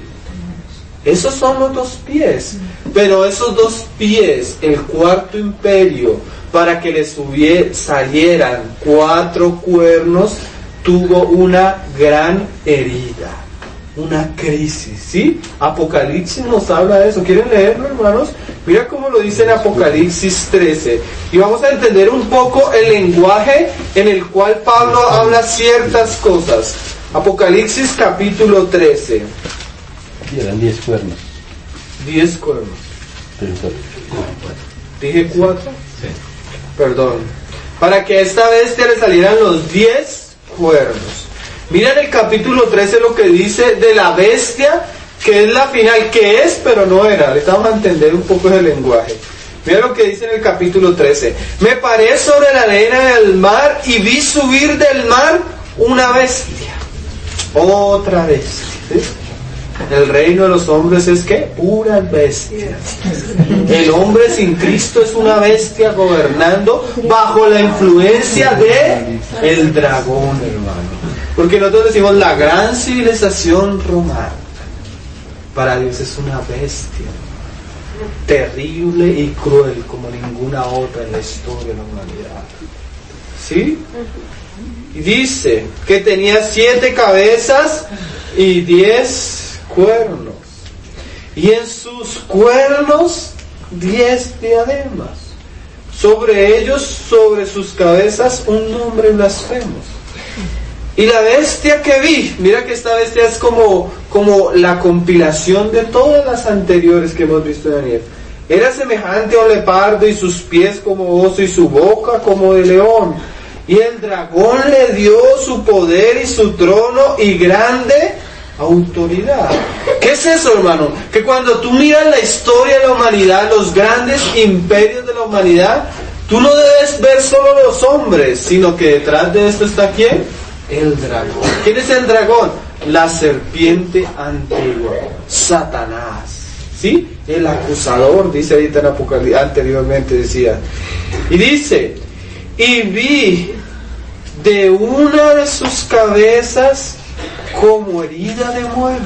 S1: Esos son los dos pies. Pero esos dos pies, el cuarto imperio, para que le subie, salieran cuatro cuernos, tuvo una gran herida, una crisis, ¿sí? Apocalipsis nos habla de eso. ¿Quieren leerlo, hermanos? Mira cómo lo dice en Apocalipsis trece. Y vamos a entender un poco el lenguaje en el cual Pablo habla ciertas cosas. Apocalipsis capítulo trece.
S2: Y eran diez cuernos.
S1: Diez cuernos. ¿Dije cuatro?
S2: Sí.
S1: Perdón. Para que a esta bestia le salieran los diez cuernos. Mira en el capítulo trece lo que dice de la bestia, que es la final, que es, pero no era. Ahorita vamos a entender un poco ese lenguaje. Mira lo que dice en el capítulo trece. Me paré sobre la arena del mar y vi subir del mar una bestia. Otra bestia. ¿Sí? El reino de los hombres es que puras bestias. El hombre sin Cristo es una bestia gobernando bajo la influencia de el dragón, hermano. Porque nosotros decimos la gran civilización romana. Para Dios es una bestia terrible y cruel como ninguna otra en la historia de la humanidad. ¿Sí? Y dice que tenía siete cabezas y diez cuernos, y en sus cuernos diez diademas, sobre ellos, sobre sus cabezas, un nombre blasfemo. Y la bestia que vi, mira que esta bestia es como, como la compilación de todas las anteriores que hemos visto en Daniel. Era semejante a un leopardo, y sus pies como oso, y su boca como de león. Y el dragón le dio su poder y su trono y grande autoridad. ¿Qué es eso, hermano? Que cuando tú miras la historia de la humanidad, los grandes imperios de la humanidad, tú no debes ver solo los hombres, sino que detrás de esto está ¿quién? El dragón. ¿Quién es el dragón? La serpiente antigua, Satanás. ¿Sí? El acusador, dice ahorita en Apocalipsis, anteriormente decía. Y dice, y vi de una de sus cabezas como herida de muerte.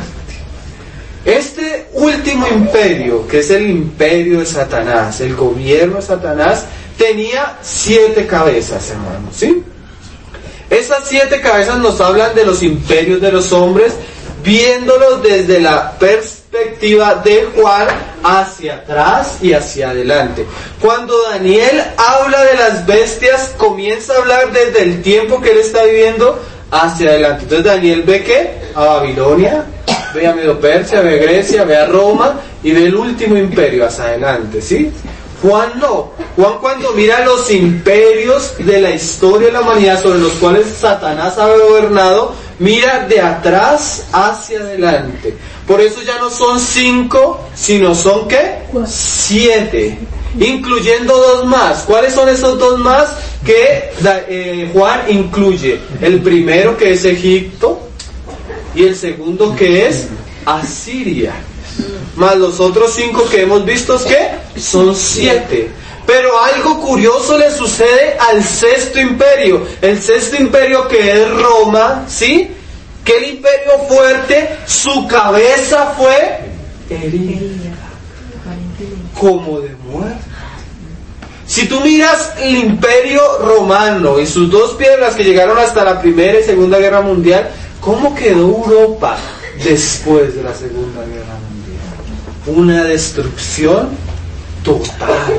S1: Este último imperio, que es el imperio de Satanás, el gobierno de Satanás, tenía siete cabezas, hermanos, ¿sí? Esas siete cabezas nos hablan de los imperios de los hombres, viéndolo desde la perspectiva de Juan hacia atrás y hacia adelante. Cuando Daniel habla de las bestias, comienza a hablar desde el tiempo que él está viviendo hacia adelante. Entonces Daniel ve que a Babilonia, ve a Medo-Persia, ve a Grecia, ve a Roma y ve el último imperio hacia adelante, ¿sí? Juan no. Juan, cuando mira los imperios de la historia de la humanidad sobre los cuales Satanás ha gobernado, mira de atrás hacia adelante. Por eso ya no son cinco, sino son ¿qué? Siete, incluyendo dos más. ¿Cuáles son esos dos más que eh, Juan incluye? El primero, que es Egipto, y el segundo, que es Asiria. Más los otros cinco que hemos visto, ¿qué? Son siete. Pero algo curioso le sucede al sexto imperio. El sexto imperio, que es Roma, ¿sí? Que el imperio fuerte, su cabeza fue herida, como de muerte. Si tú miras el imperio romano y sus dos piedras que llegaron hasta la Primera y Segunda Guerra Mundial, ¿cómo quedó Europa después de la Segunda Guerra Mundial? Una destrucción total.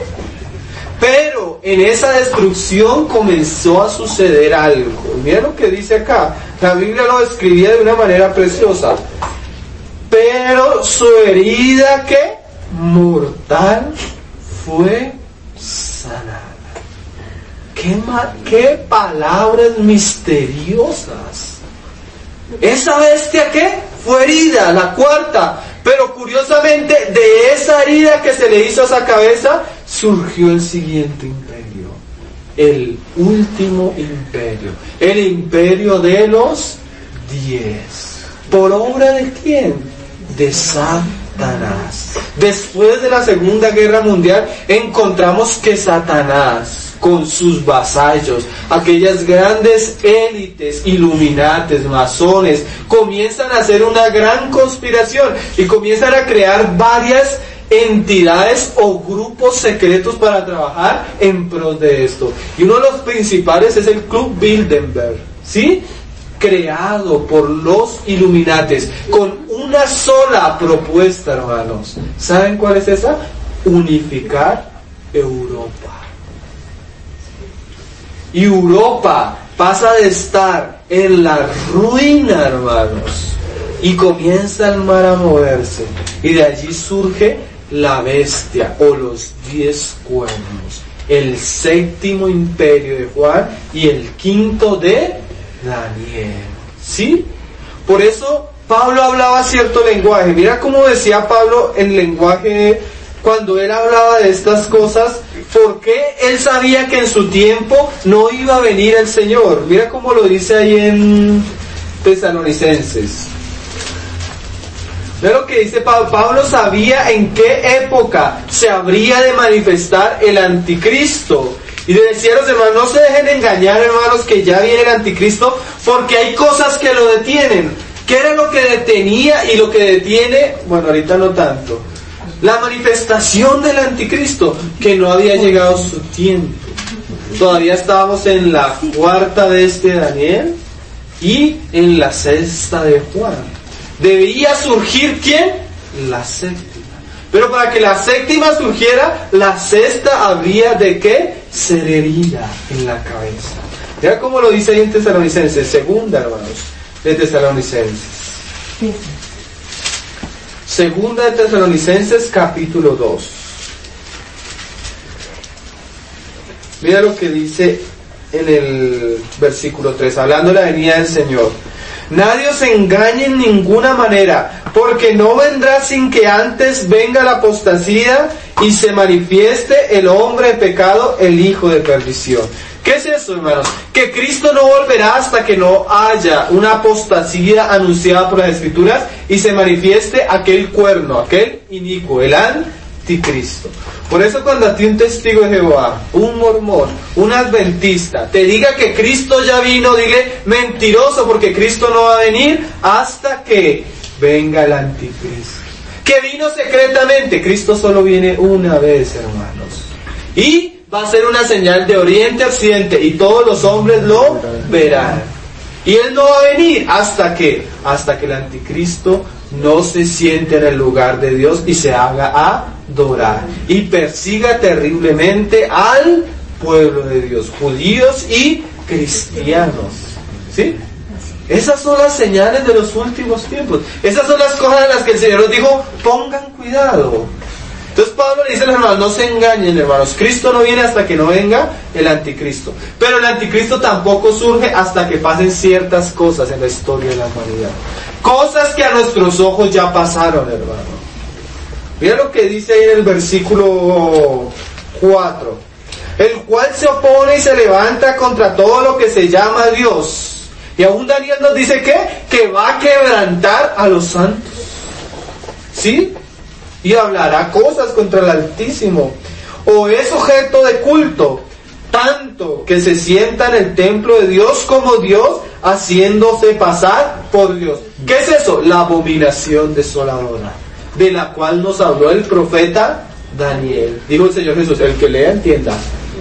S1: Pero en esa destrucción comenzó a suceder algo. Mira lo que dice acá. La Biblia lo describía de una manera preciosa. Pero su herida, ¿qué? Mortal, fue sanada. ¿Qué, ma- qué palabras misteriosas? Esa bestia, ¿qué? Fue herida, la cuarta. Pero curiosamente, de esa herida que se le hizo a esa cabeza, surgió el siguiente imperio, el último imperio, el imperio de los diez. ¿Por obra de quién? De Satanás. Después de la Segunda Guerra Mundial, encontramos que Satanás, con sus vasallos, aquellas grandes élites, iluminates, masones, comienzan a hacer una gran conspiración y comienzan a crear varias entidades o grupos secretos para trabajar en pros de esto. Y uno de los principales es el Club Bilderberg, ¿sí? Creado por los Illuminates, con una sola propuesta, hermanos. ¿Saben cuál es esa? Unificar Europa. Y Europa pasa de estar en la ruina, hermanos, y comienza el mar a moverse, y de allí surge la bestia o los diez cuernos, el séptimo imperio de Juan y el quinto de Daniel, ¿sí? Por eso Pablo hablaba cierto lenguaje. Mira cómo decía Pablo el lenguaje cuando él hablaba de estas cosas, porque él sabía que en su tiempo no iba a venir el Señor. Mira cómo lo dice ahí en Tesalonicenses. Mira lo que dice Pablo. Pablo sabía en qué época se habría de manifestar el anticristo. Y le decía a los hermanos, no se dejen engañar, hermanos, que ya viene el anticristo, porque hay cosas que lo detienen. ¿Qué era lo que detenía y lo que detiene? Bueno, ahorita no tanto. La manifestación del anticristo, que no había llegado su tiempo. Todavía estábamos en la cuarta de este Daniel y en la sexta de Juan. Debía surgir ¿quién? La séptima. Pero para que la séptima surgiera, la sexta habría de ¿qué? Ser herida en la cabeza. Mira cómo lo dice ahí en Tesalonicenses, segunda, hermanos, de Tesalonicenses. Sí. Segunda de Tesalonicenses, capítulo dos. Mira lo que dice en el versículo tres, hablando de la venida del Señor. Nadie os engañe en ninguna manera, porque no vendrá sin que antes venga la apostasía y se manifieste el hombre de pecado, el hijo de perdición. ¿Qué es eso, hermanos? Que Cristo no volverá hasta que no haya una apostasía anunciada por las Escrituras y se manifieste aquel cuerno, aquel inicuo, el anticristo. Por eso cuando a ti un testigo de Jehová, un mormón, un adventista, te diga que Cristo ya vino, dile mentiroso, porque Cristo no va a venir hasta que venga el anticristo. Que vino secretamente, Cristo solo viene una vez, hermanos. Y va a ser una señal de oriente a occidente y todos los hombres lo verán. Y Él no va a venir hasta que, hasta que el anticristo no se siente en el lugar de Dios y se haga adorar. Y persiga terriblemente al pueblo de Dios, judíos y cristianos. ¿Sí? Esas son las señales de los últimos tiempos. Esas son las cosas en las que el Señor nos dijo, pongan cuidado. Entonces Pablo le dice a los hermanos, no se engañen, hermanos. Cristo no viene hasta que no venga el anticristo. Pero el anticristo tampoco surge hasta que pasen ciertas cosas en la historia de la humanidad. Cosas que a nuestros ojos ya pasaron, hermano. Mira lo que dice ahí en el versículo cuatro. El cual se opone y se levanta contra todo lo que se llama Dios. Y aún Daniel nos dice que, que va a quebrantar a los santos. ¿Sí? Y hablará cosas contra el Altísimo. O es objeto de culto, tanto que se sienta en el templo de Dios como Dios, haciéndose pasar por Dios. ¿Qué es eso? La abominación desoladora, de la cual nos habló el profeta Daniel. Dijo el Señor Jesús, el que lea entienda.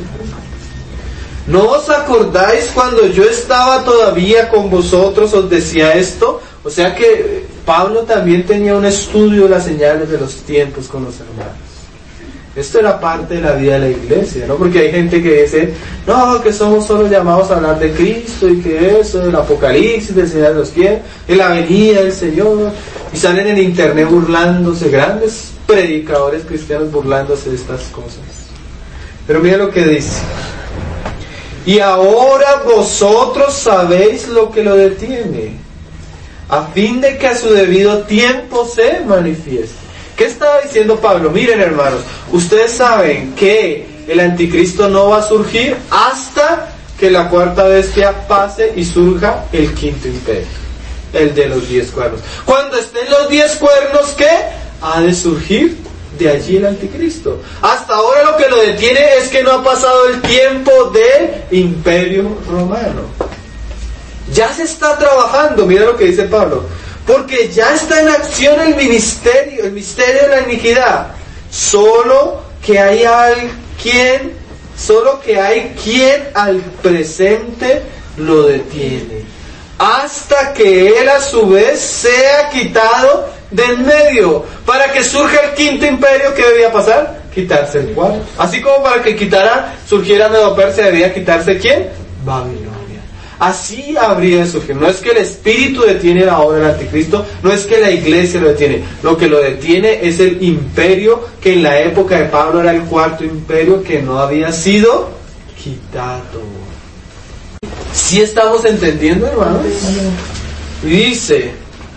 S1: ¿No os acordáis cuando yo estaba todavía con vosotros os decía esto? O sea que Pablo también tenía un estudio de las señales de los tiempos con los hermanos. Esto era parte de la vida de la iglesia, ¿no? Porque hay gente que dice, no, que somos solo llamados a hablar de Cristo y que eso, del Apocalipsis, del Señor de los tiempos, de la venida del Señor. Y salen en internet burlándose, grandes predicadores cristianos burlándose de estas cosas. Pero mira lo que dice. Y ahora vosotros sabéis lo que lo detiene, a fin de que a su debido tiempo se manifieste. ¿Qué estaba diciendo Pablo? Miren, hermanos, ustedes saben que el anticristo no va a surgir hasta que la cuarta bestia pase y surja el quinto imperio, el de los diez cuernos. Cuando estén los diez cuernos, ¿qué? Ha de surgir de allí el anticristo. Hasta ahora lo que lo detiene es que no ha pasado el tiempo del imperio romano. Ya se está trabajando, mira lo que dice Pablo, porque ya está en acción el ministerio, el misterio de la iniquidad. Solo que hay alguien, solo que hay quien al presente lo detiene, hasta que él a su vez sea quitado del medio, para que surja el quinto imperio. ¿Qué debía pasar? Quitarse el cuarto. Así como para que quitara, surgiera Medo Persia, debía quitarse ¿quién? Babilonia. Así habría de surgir. No es que el espíritu detiene la obra del anticristo, no es que la iglesia lo detiene. Lo que lo detiene es el imperio que en la época de Pablo era el cuarto imperio, que no había sido quitado. ¿Sí estamos entendiendo, hermanos? Dice,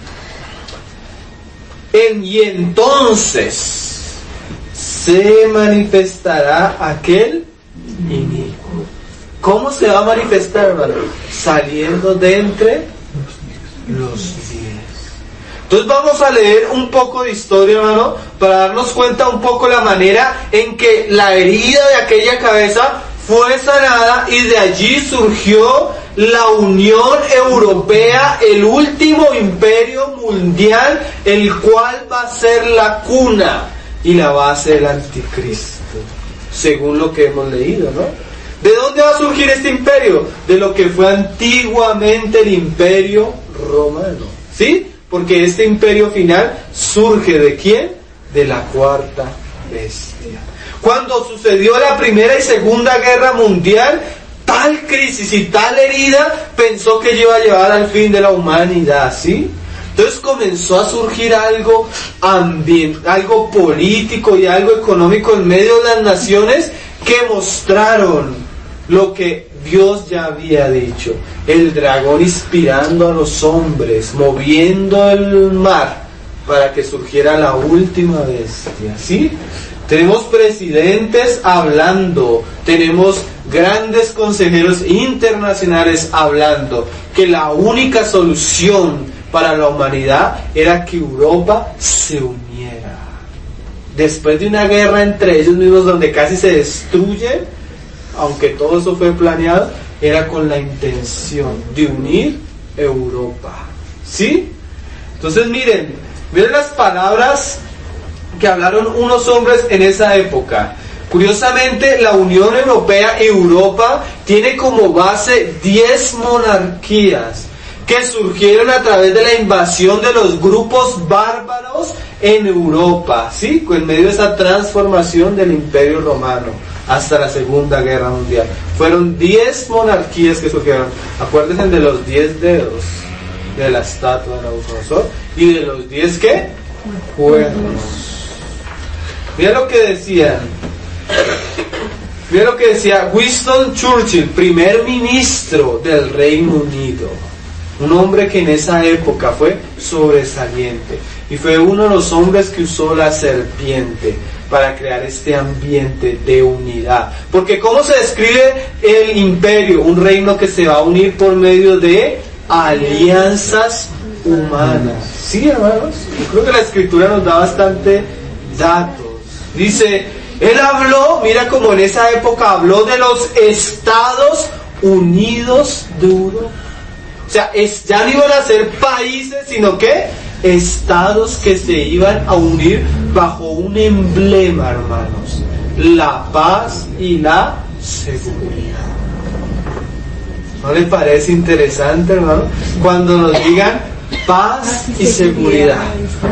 S1: en, y entonces se manifestará aquel inicuo. ¿Cómo se va a manifestar, hermano? Saliendo de entre los diez. Entonces vamos a leer un poco de historia, hermano, para darnos cuenta un poco la manera en que la herida de aquella cabeza fue sanada y de allí surgió la Unión Europea, el último imperio mundial, el cual va a ser la cuna y la base del anticristo, según lo que hemos leído, ¿no? ¿De dónde va a surgir este imperio? De lo que fue antiguamente el imperio romano, ¿sí? Porque este imperio final surge ¿de quién? De la cuarta bestia. Cuando sucedió la primera y segunda guerra mundial, tal crisis y tal herida pensó que iba a llevar al fin de la humanidad, ¿sí? Entonces comenzó a surgir algo ambient, algo político y algo económico en medio de las naciones que mostraron lo que Dios ya había dicho. El dragón inspirando a los hombres, moviendo el mar para que surgiera la última bestia, ¿sí? Tenemos presidentes hablando, tenemos grandes consejeros internacionales hablando que la única solución para la humanidad era que Europa se uniera. Después de una guerra entre ellos mismos donde casi se destruyen, aunque todo eso fue planeado, era con la intención de unir Europa, ¿sí? Entonces miren, miren las palabras que hablaron unos hombres en esa época. Curiosamente, la Unión Europea y Europa tiene como base diez monarquías. que surgieron a través de la invasión de los grupos bárbaros en Europa, ¿sí? En medio de esa transformación del Imperio Romano hasta la Segunda Guerra Mundial. Fueron diez monarquías que surgieron. Acuérdense de los diez dedos de la estatua de Nabucodonosor y de los diez, ¿qué? Cuernos. Mira lo que decían. Mira lo que decía Winston Churchill, primer ministro del Reino Unido. Un hombre que en esa época fue sobresaliente y fue uno de los hombres que usó la serpiente para crear este ambiente de unidad. Porque ¿cómo se describe el imperio? Un reino que se va a unir por medio de alianzas humanas. ¿Sí, hermanos? Yo creo que la escritura nos da bastante datos. Dice, él habló, mira como en esa época habló de los Estados Unidos de Europa. O sea, es, ya no iban a ser países, sino que estados que se iban a unir bajo un emblema, hermanos: la paz y la seguridad. ¿No les parece interesante, hermano? Cuando nos digan paz y seguridad.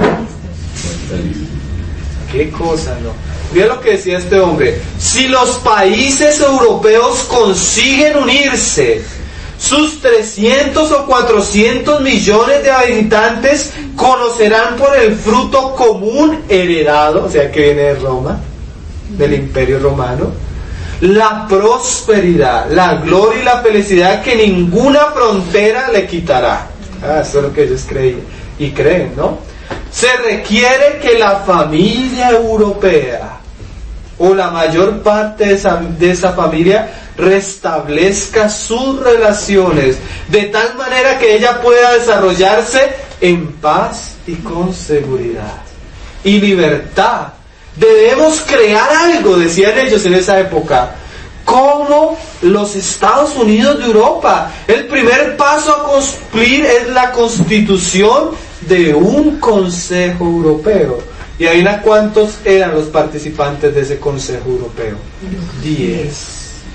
S1: ¿Qué cosa, no? Mira lo que decía este hombre: si los países europeos consiguen unirse, sus trescientos o cuatrocientos millones de habitantes conocerán por el fruto común heredado, o sea que viene de Roma, del Imperio Romano, la prosperidad, la gloria y la felicidad que ninguna frontera le quitará. Ah, eso es lo que ellos creían y creen, ¿no? Se requiere que la familia europea o la mayor parte de esa, de esa familia restablezca sus relaciones de tal manera que ella pueda desarrollarse en paz y con seguridad y libertad. Debemos crear algo, decían ellos en esa época, como los Estados Unidos de Europa. El primer paso a cumplir es la constitución de un Consejo Europeo. Y adivina cuántos eran los participantes de ese Consejo Europeo. Diez.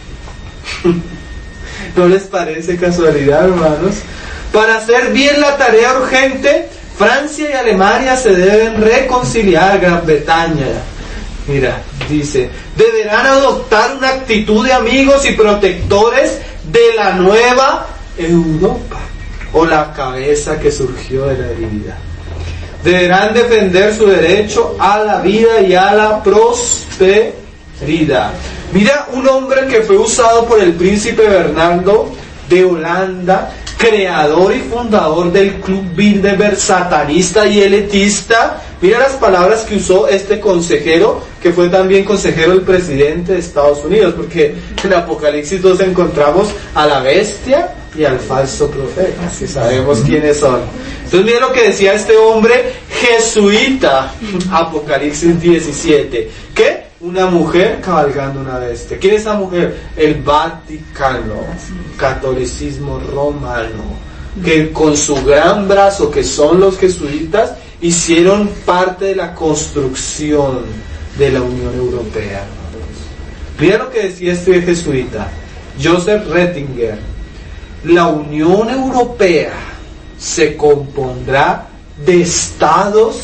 S1: ¿No les parece casualidad, hermanos? Para hacer bien la tarea urgente, Francia y Alemania se deben reconciliar. Gran Bretaña, mira, dice, deberán adoptar una actitud de amigos y protectores de la nueva Europa, o la cabeza que surgió de la divinidad. Deberán defender su derecho a la vida y a la prosperidad. Mira, un hombre que fue usado por el príncipe Bernardo de Holanda, creador y fundador del Club Bilderberg satanista y elitista. Mira las palabras que usó este consejero, que fue también consejero del presidente de Estados Unidos, porque en Apocalipsis dos encontramos a la bestia y al falso profeta, que sabemos quiénes son. Entonces mira lo que decía este hombre jesuita, Apocalipsis diecisiete, que una mujer cabalgando una bestia. ¿Quién es esa mujer? El Vaticano, catolicismo romano, que con su gran brazo, que son los jesuitas, hicieron parte de la construcción de la Unión Europea. Mira lo que decía este jesuita, Joseph Ratzinger: la Unión Europea se compondrá de estados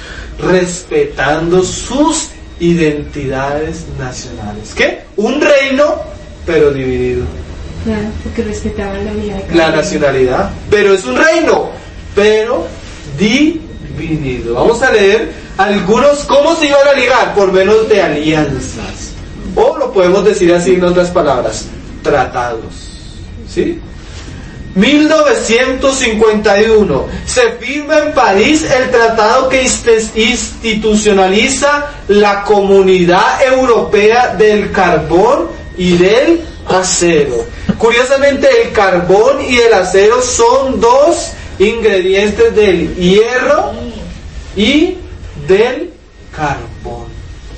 S1: respetando sus identidades nacionales. ¿Qué? Un reino, pero dividido.
S3: Claro, porque respetaban la unidad de cada
S1: la nacionalidad, pero es un reino, pero dividido. Vamos a leer algunos, ¿cómo se iban a ligar? Por menos de alianzas, o lo podemos decir así en otras palabras, tratados. ¿Sí? mil novecientos cincuenta y uno se firma en París el tratado que institucionaliza la Comunidad Europea del Carbón y del Acero. Curiosamente, el carbón y el acero son dos ingredientes del hierro y del carbón,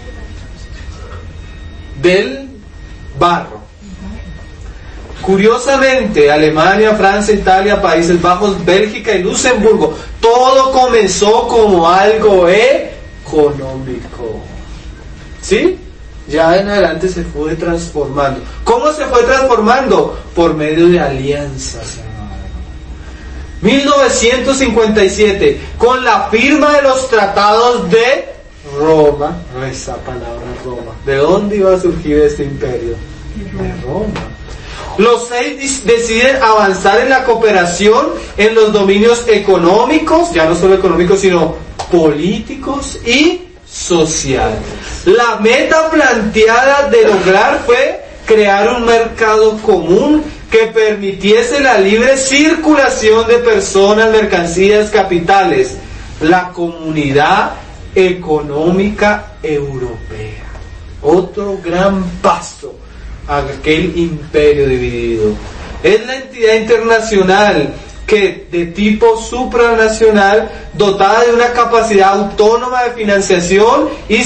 S1: del barro. Curiosamente, Alemania, Francia, Italia, Países Bajos, Bélgica y Luxemburgo, todo comenzó como algo económico. ¿Sí? Ya en adelante se fue transformando. ¿Cómo se fue transformando? Por medio de alianzas, hermano. mil novecientos cincuenta y siete, con la firma de los tratados de Roma. Esa palabra Roma. ¿De dónde iba a surgir este imperio? De Roma. Los seis deciden avanzar en la cooperación en los dominios económicos, ya no solo económicos, sino políticos y sociales. La meta planteada de lograr fue crear un mercado común que permitiese la libre circulación de personas, mercancías, capitales, la Comunidad Económica Europea. Otro gran paso a aquel imperio dividido. Es la entidad internacional que, de tipo supranacional, dotada de una capacidad autónoma de financiación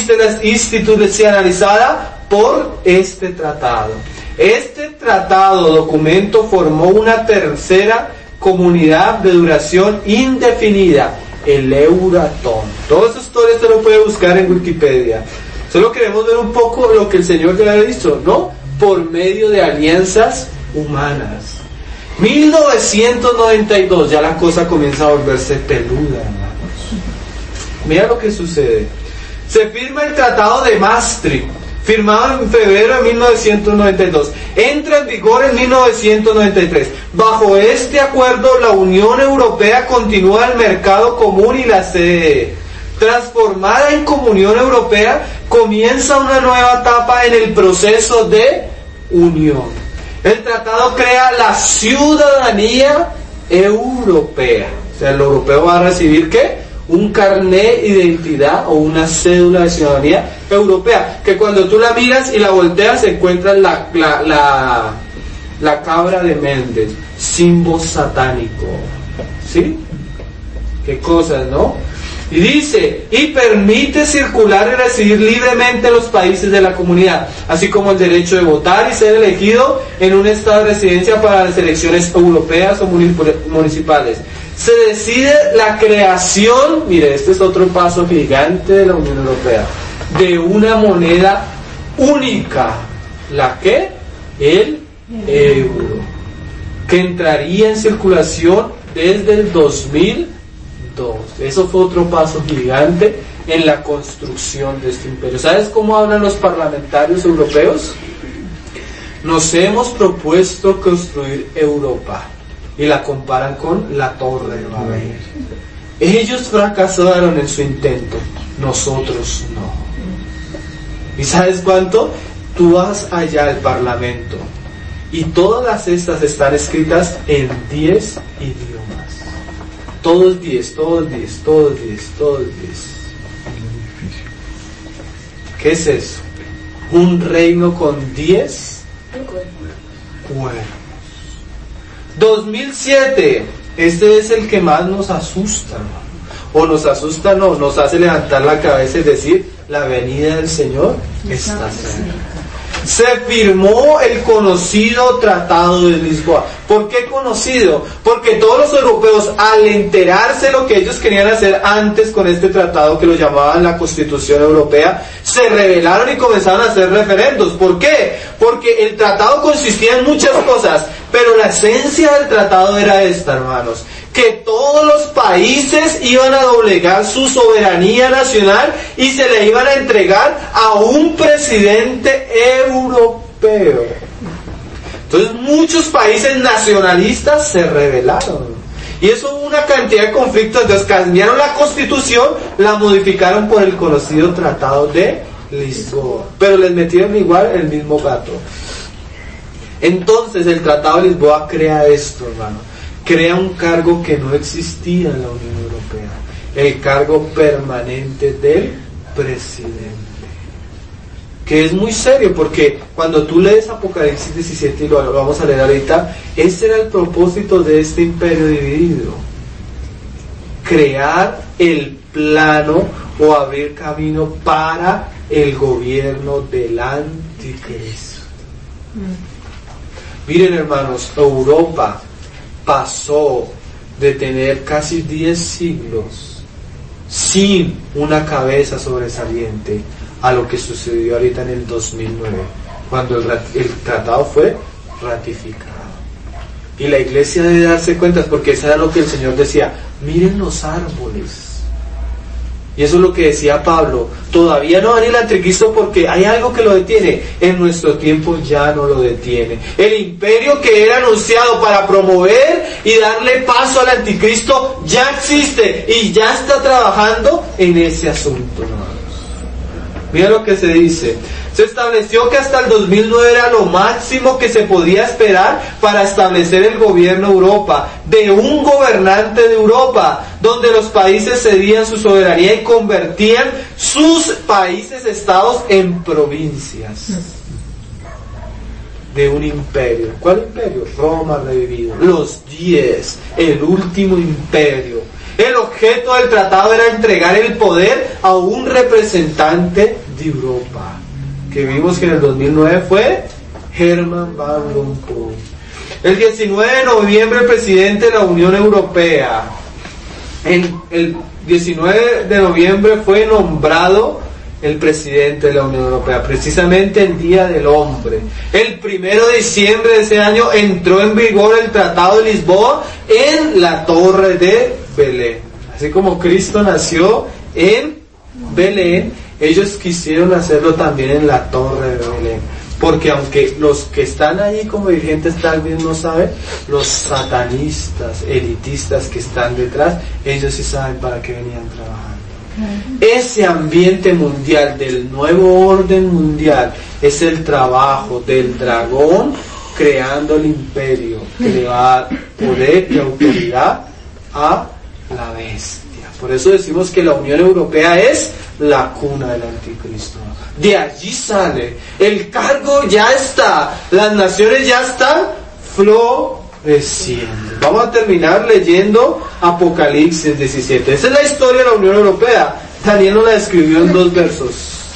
S1: institucionalizada por este tratado. Este tratado documento formó una tercera comunidad de duración indefinida, el Euratom. Toda esa historia se lo puede buscar en Wikipedia. Solo queremos ver un poco lo que el Señor ya ha dicho, ¿no? Por medio de alianzas humanas. mil novecientos noventa y dos, ya la cosa comienza a volverse peluda, hermanos. Mira lo que sucede. Se firma el Tratado de Maastricht, firmado en febrero de mil novecientos noventa y dos, entra en vigor en mil novecientos noventa y tres. Bajo este acuerdo, la Unión Europea continúa el mercado común y la C D E. Transformada en Comunión Europea, comienza una nueva etapa en el proceso de unión. El tratado crea la ciudadanía europea. O sea, el europeo va a recibir ¿qué? Un carnet de identidad o una cédula de ciudadanía europea, que cuando tú la miras y la volteas se encuentra la, la, la, la cabra de Méndez, símbolo satánico. ¿Sí? Qué cosas, ¿no? Y dice, y permite circular y residir libremente en los países de la comunidad, así como el derecho de votar y ser elegido en un estado de residencia para las elecciones europeas o municipales. Se decide la creación, mire, este es otro paso gigante de la Unión Europea, de una moneda única, ¿la qué? El euro, que entraría en circulación desde el dos mil dos. Eso fue otro paso gigante en la construcción de este imperio. ¿Sabes cómo hablan los parlamentarios europeos? Nos hemos propuesto construir Europa, y la comparan con la Torre de Babel. Ellos fracasaron en su intento, nosotros no. ¿Y sabes cuánto? Tú vas allá al Parlamento y todas estas están escritas en diez idiomas. Todos diez, todos diez, todos diez, todos diez. ¿Qué es eso? Un reino con diez cuernos. dos mil siete, este es el que más nos asusta, hermano. O nos asusta, no, nos hace levantar la cabeza y decir, la venida del Señor está cerca. Se firmó el conocido Tratado de Lisboa. ¿Por qué conocido? Porque todos los europeos, al enterarse de lo que ellos querían hacer antes con este tratado, que lo llamaban la Constitución Europea, se rebelaron y comenzaron a hacer referendos. ¿Por qué? Porque el tratado consistía en muchas cosas, pero la esencia del tratado era esta, hermanos: que todos los países iban a doblegar su soberanía nacional y se le iban a entregar a un presidente europeo. Entonces muchos países nacionalistas se rebelaron. Y eso hubo una cantidad de conflictos. Entonces cambiaron la constitución, la modificaron por el conocido Tratado de Lisboa. Pero les metieron igual el mismo gato. Entonces el Tratado de Lisboa crea esto, hermano. Crea un cargo que no existía en la Unión Europea, el cargo permanente del presidente, que es muy serio, porque cuando tú lees Apocalipsis diecisiete, y lo vamos a leer ahorita, ese era el propósito de este imperio dividido: crear el plano o abrir camino para el gobierno del anticristo. Mm. Miren, hermanos, Europa pasó de tener casi diez siglos sin una cabeza sobresaliente a lo que sucedió ahorita en el dos mil nueve, cuando el, el tratado fue ratificado. Y la iglesia debe darse cuenta, porque eso era lo que el Señor decía, miren los árboles. Y eso es lo que decía Pablo, todavía no va a venir el anticristo porque hay algo que lo detiene. En nuestro tiempo ya no lo detiene. El imperio que era anunciado para promover y darle paso al anticristo ya existe y ya está trabajando en ese asunto, hermanos. Mira lo que se dice. Se estableció que hasta el dos mil nueve era lo máximo que se podía esperar para establecer el gobierno de Europa, de un gobernante de Europa, donde los países cedían su soberanía y convertían sus países, estados, en provincias. De un imperio. ¿Cuál imperio? Roma revivido. Los diez, el último imperio. El objeto del tratado era entregar el poder a un representante de Europa, que vimos que en el dos mil nueve fue Herman Van Rompuy. El diecinueve de noviembre el presidente de la Unión Europea, en el diecinueve de noviembre fue nombrado el presidente de la Unión Europea, precisamente el Día del Hombre. El primero de diciembre de ese año entró en vigor el Tratado de Lisboa en la Torre de Belén. Así como Cristo nació en Belén, ellos quisieron hacerlo también en la Torre de Belén. Porque aunque los que están allí como dirigentes tal vez no saben, los satanistas, elitistas que están detrás, ellos sí saben para qué venían trabajando. Ese ambiente mundial del nuevo orden mundial es el trabajo del dragón creando el imperio que le va a dar poder y autoridad a la bestia. Por eso decimos que la Unión Europea es la cuna del anticristo. De allí sale, el cargo ya está, las naciones ya están floreciendo. Vamos a terminar leyendo Apocalipsis diecisiete. Esa es la historia de la Unión Europea. Daniel nos la describió en dos versos.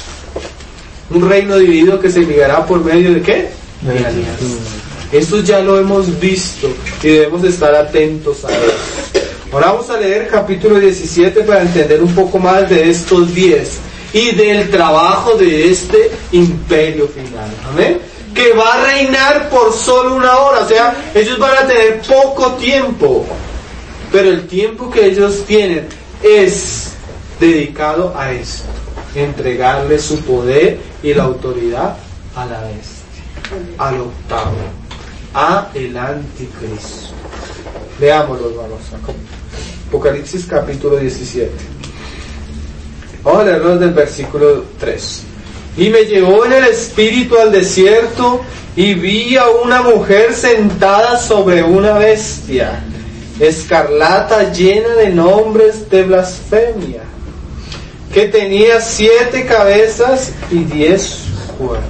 S1: Un reino dividido que se ligará por medio de ¿qué? De alianza. Esto ya lo hemos visto y debemos estar atentos a eso. Ahora vamos a leer capítulo diecisiete para entender un poco más de estos diez y del trabajo de este imperio final. Amén. Que va a reinar por solo una hora, o sea, ellos van a tener poco tiempo, pero el tiempo que ellos tienen es dedicado a esto, entregarle su poder y la autoridad a la bestia, al octavo, a el anticristo. Leámoslo, hermanos. Apocalipsis capítulo diecisiete. Vamos a leerlo desde el versículo tres. Y me llevó en el espíritu al desierto, y vi a una mujer sentada sobre una bestia, escarlata, llena de nombres de blasfemia, que tenía siete cabezas y diez cuernos.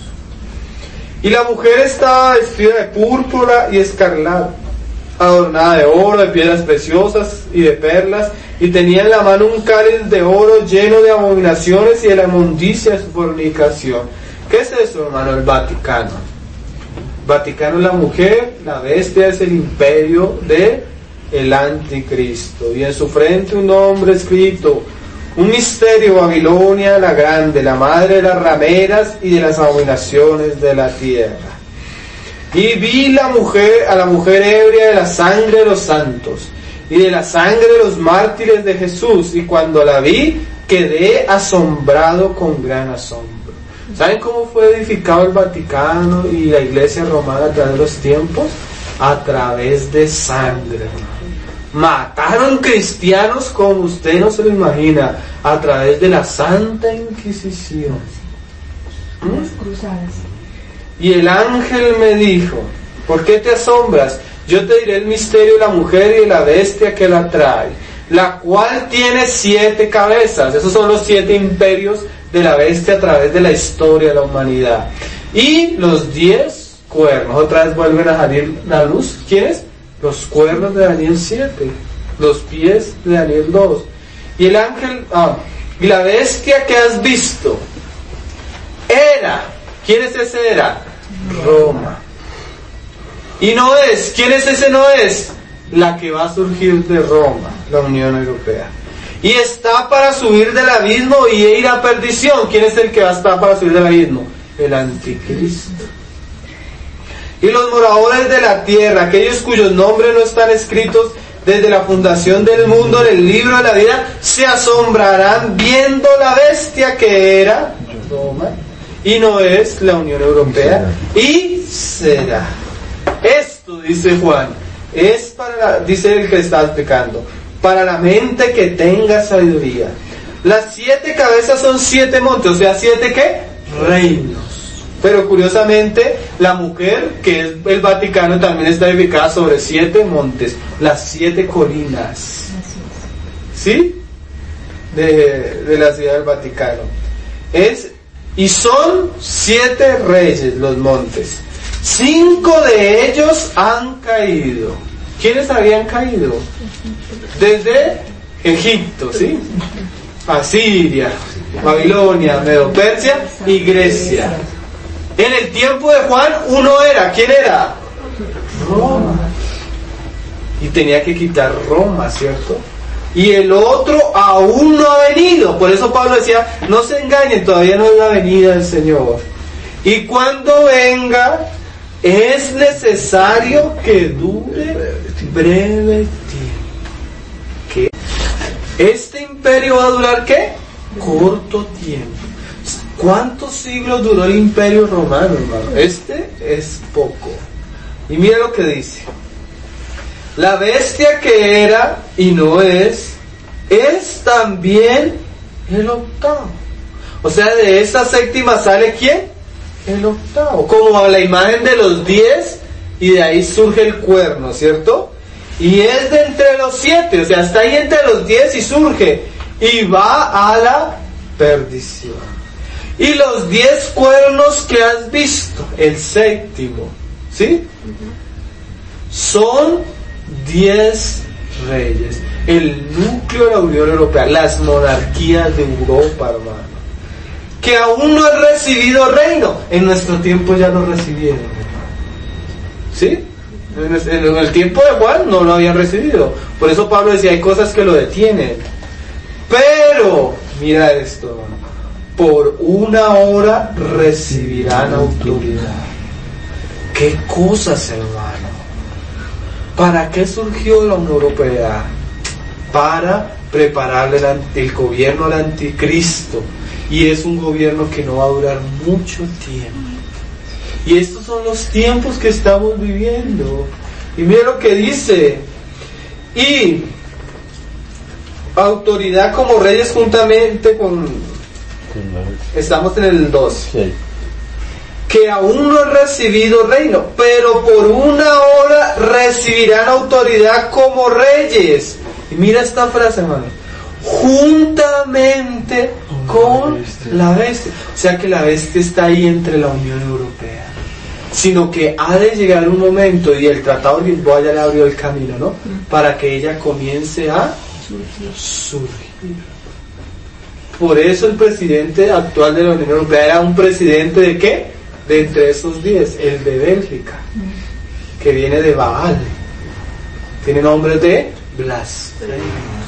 S1: Y la mujer estaba vestida de púrpura y escarlata, adornada de oro, de piedras preciosas y de perlas, y tenía en la mano un cáliz de oro lleno de abominaciones y de la inmundicia de su fornicación. ¿Qué es eso, hermano? El Vaticano. Vaticano es la mujer, la bestia es el imperio de el anticristo, y en su frente un nombre escrito: un misterio, Babilonia la grande, la madre de las rameras y de las abominaciones de la tierra. Y vi la mujer, a la mujer ebria de la sangre de los santos y de la sangre de los mártires de Jesús, y cuando la vi quedé asombrado con gran asombro. ¿Saben cómo fue edificado el Vaticano y la Iglesia romana a través de los tiempos? A través de sangre. Mataron cristianos como usted no se lo imagina, a través de la Santa Inquisición.
S3: Las cruzadas.
S1: Y el ángel me dijo: ¿por qué te asombras? Yo te diré el misterio de la mujer y de la bestia que la trae, la cual tiene siete cabezas. Esos son los siete imperios de la bestia a través de la historia de la humanidad. Y los diez cuernos. Otra vez vuelven a salir la luz. ¿Quiénes? Los cuernos de Daniel siete. Los pies de Daniel dos. Y el ángel... Ah, y la bestia que has visto era... ¿Quién es ese era? Roma. Y no es, ¿quién es ese no es? La que va a surgir de Roma, la Unión Europea. Y está para subir del abismo y ir a perdición. ¿Quién es el que va a estar para subir del abismo? El anticristo. Y los moradores de la tierra, aquellos cuyos nombres no están escritos desde la fundación del mundo en el libro de la vida, se asombrarán viendo la bestia que era Roma y no es la Unión Europea, y será. Esto, dice Juan, es para la, dice el que está explicando, para la mente que tenga sabiduría. Las siete cabezas son siete montes, o sea, siete ¿qué? Reinos. Pero curiosamente, la mujer, que es el Vaticano, también está edificada sobre siete montes, las siete colinas. ¿Sí? De, de la ciudad del Vaticano. Es, y son siete reyes los montes. Cinco de ellos han caído. ¿Quiénes habían caído? Desde Egipto, ¿sí? Asiria, Babilonia, Medo-Persia y Grecia. En el tiempo de Juan, uno era, ¿quién era? Roma. Y tenía que quitar Roma, ¿cierto? Y el otro aún no ha venido. Por eso Pablo decía, no se engañen, todavía no es la venida del Señor. Y cuando venga, es necesario que dure breve tiempo. ¿Qué? Este imperio va a durar, ¿qué? Corto tiempo. ¿Cuántos siglos duró el imperio romano, hermano? Este es poco. Y mira lo que dice. La bestia que era y no es, es también el octavo. O sea, de esta séptima sale ¿quién? El octavo. Como a la imagen de los diez, y de ahí surge el cuerno, ¿cierto? Y es de entre los siete, o sea, está ahí entre los diez y surge. Y va a la perdición. Y los diez cuernos que has visto, el séptimo, ¿sí? Son diez reyes, el núcleo de la Unión Europea, las monarquías de Europa, hermano, que aún no han recibido reino. En nuestro tiempo ya lo recibieron, ¿sí? En el tiempo de Juan no lo habían recibido. Por eso Pablo decía, hay cosas que lo detienen. Pero, mira esto, hermano, por una hora recibirán autoridad. ¿Qué cosas, hermano? ¿Para qué surgió la Unión Europea? Para prepararle el, el gobierno al anticristo. Y es un gobierno que no va a durar mucho tiempo. Y estos son los tiempos que estamos viviendo. Y mira lo que dice. Y autoridad como reyes juntamente con... Estamos en el dos. Sí. Que aún no han recibido reino, pero por una hora recibirán autoridad como reyes. Y mira esta frase, hermano. Juntamente con la bestia. O sea que la bestia está ahí entre la Unión Europea. Sino que ha de llegar un momento, y el Tratado de Lisboa ya le abrió el camino, ¿no? Para que ella comience a surgir. Por eso el presidente actual de la Unión Europea era un presidente de ¿qué? De entre esos diez, el de Bélgica, que viene de Baal. Tiene nombre de blasfemias.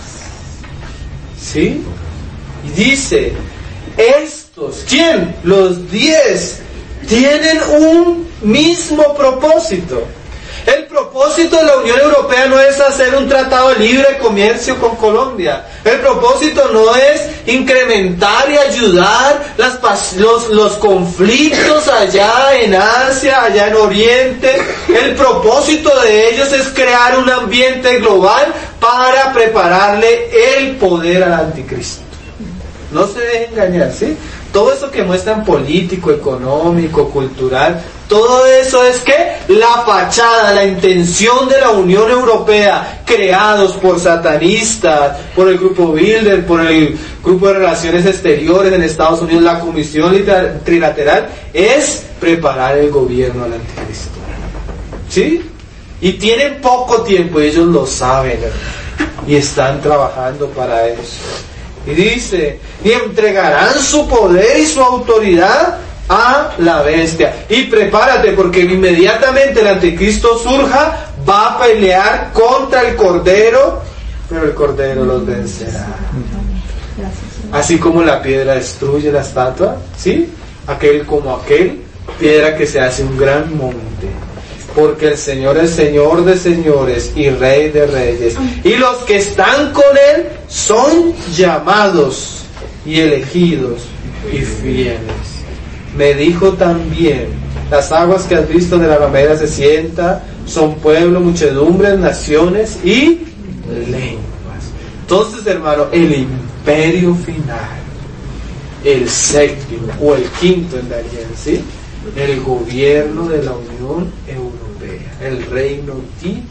S1: ¿Sí? Y dice, estos, ¿quién? Los diez tienen un mismo propósito. El propósito de la Unión Europea no es hacer un tratado de libre comercio con Colombia. El propósito no es incrementar y ayudar las, los, los conflictos allá en Asia, allá en Oriente. El propósito de ellos es crear un ambiente global para prepararle el poder al anticristo. No se dejen engañar, ¿sí? Todo eso que muestran político, económico, cultural, todo eso es que la fachada, la intención de la Unión Europea, creados por satanistas, por el grupo Bilder, por el grupo de relaciones exteriores en Estados Unidos, la comisión trilateral, es preparar el gobierno al anticristo. ¿Sí? Y tienen poco tiempo, ellos lo saben, y están trabajando para eso. Y dice, y entregarán su poder y su autoridad a la bestia. Y prepárate, porque inmediatamente el anticristo surja, va a pelear contra el Cordero, pero el Cordero los vencerá. Así como la piedra destruye la estatua, ¿sí? Aquel como aquel, piedra que se hace un gran monte. porque el Señor es Señor de señores y Rey de reyes, y los que están con Él son llamados y elegidos y fieles. Me dijo también, las aguas que has visto de la alameda se sienta, son pueblo, muchedumbres, naciones y lenguas. Entonces, hermano, el imperio final, el séptimo o el quinto en Daniel, ¿sí? El gobierno de la Unión Europea, el reino divino.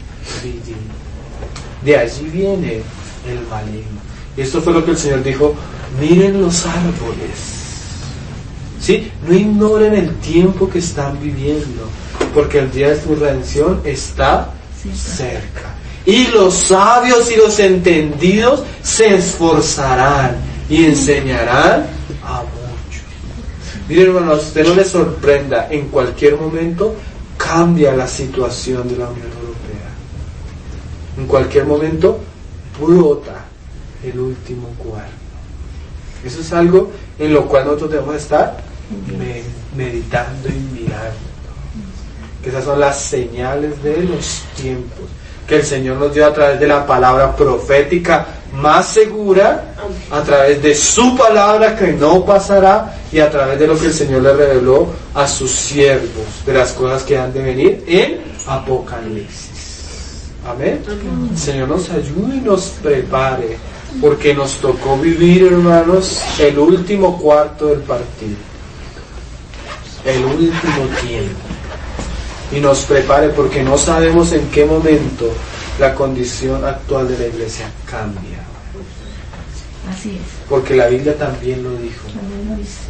S1: De allí viene el maligno. Y esto fue lo que el Señor dijo: miren los árboles, ¿sí? No ignoren el tiempo que están viviendo, porque el día de su redención está cerca. Y los sabios y los entendidos se esforzarán y enseñarán a muchos. Miren, hermano, a usted no le sorprenda, en cualquier momento cambia la situación de la Unión Europea. En cualquier momento brota el último cuerno. Eso es algo en lo cual nosotros debemos estar meditando y mirando. Que esas son las señales de los tiempos que el Señor nos dio a través de la palabra profética más segura, a través de su palabra que no pasará, y a través de lo que el Señor le reveló a sus siervos, de las cosas que han de venir en Apocalipsis. Amén. El Señor nos ayude y nos prepare, porque nos tocó vivir, hermanos, el último cuarto del partido, el último tiempo. Y nos prepare, porque no sabemos en qué momento la condición actual de la iglesia cambia.
S3: Así es.
S1: Porque la Biblia también lo dijo.
S3: También lo dice.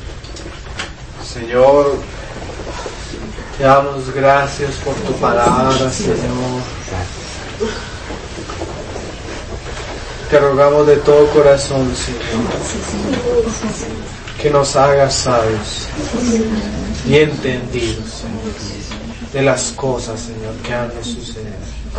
S1: Señor, te damos gracias por tu palabra, Señor. Te rogamos de todo corazón, Señor, que nos hagas sabios y entendidos, Señor, de las cosas, Señor, que han de suceder.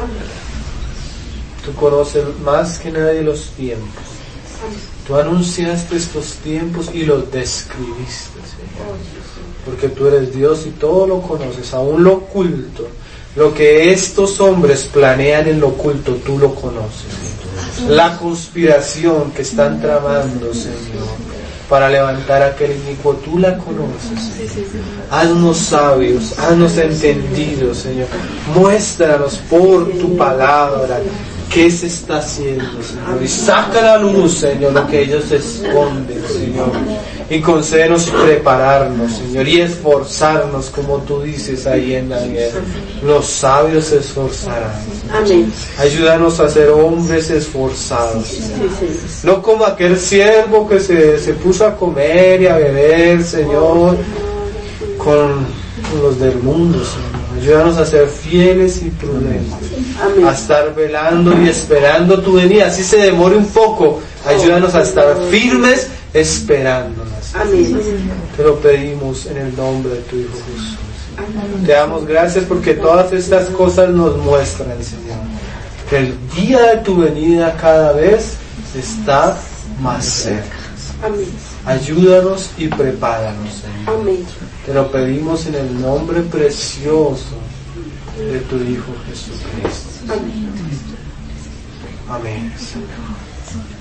S1: Tú conoces más que nadie los tiempos. Tú anunciaste estos tiempos y los describiste, Señor, porque tú eres Dios y todo lo conoces, aún lo oculto. Lo que estos hombres planean en lo oculto, tú lo conoces. La conspiración que están tramando, Señor, para levantar aquel inicuo, tú la conoces. Haznos sabios, haznos entendidos, Señor. Muéstranos por tu palabra qué se está haciendo, Señor. Y saca a la luz, Señor, lo que ellos esconden, Señor. Y concédenos prepararnos, Señor, y esforzarnos, como tú dices ahí en Daniel. Los sabios se esforzarán.
S4: Amén.
S1: Ayúdanos a ser hombres esforzados, Señor. No como aquel siervo que se, se puso a comer y a beber, Señor, con, con los del mundo, Señor. Ayúdanos a ser fieles y prudentes.
S4: Amén.
S1: A estar velando y esperando tu venida. Así se demore un poco. Ayúdanos a estar firmes esperándolas.
S4: Amén.
S1: Te lo pedimos en el nombre de tu Hijo Jesús. Te damos gracias porque todas estas cosas nos muestran, Señor, que el día de tu venida cada vez está más cerca.
S4: Amén.
S1: Ayúdanos y prepáranos, Señor.
S4: Amén.
S1: Te lo pedimos en el nombre precioso de tu Hijo Jesucristo.
S4: Amén.
S1: Amén, Señor.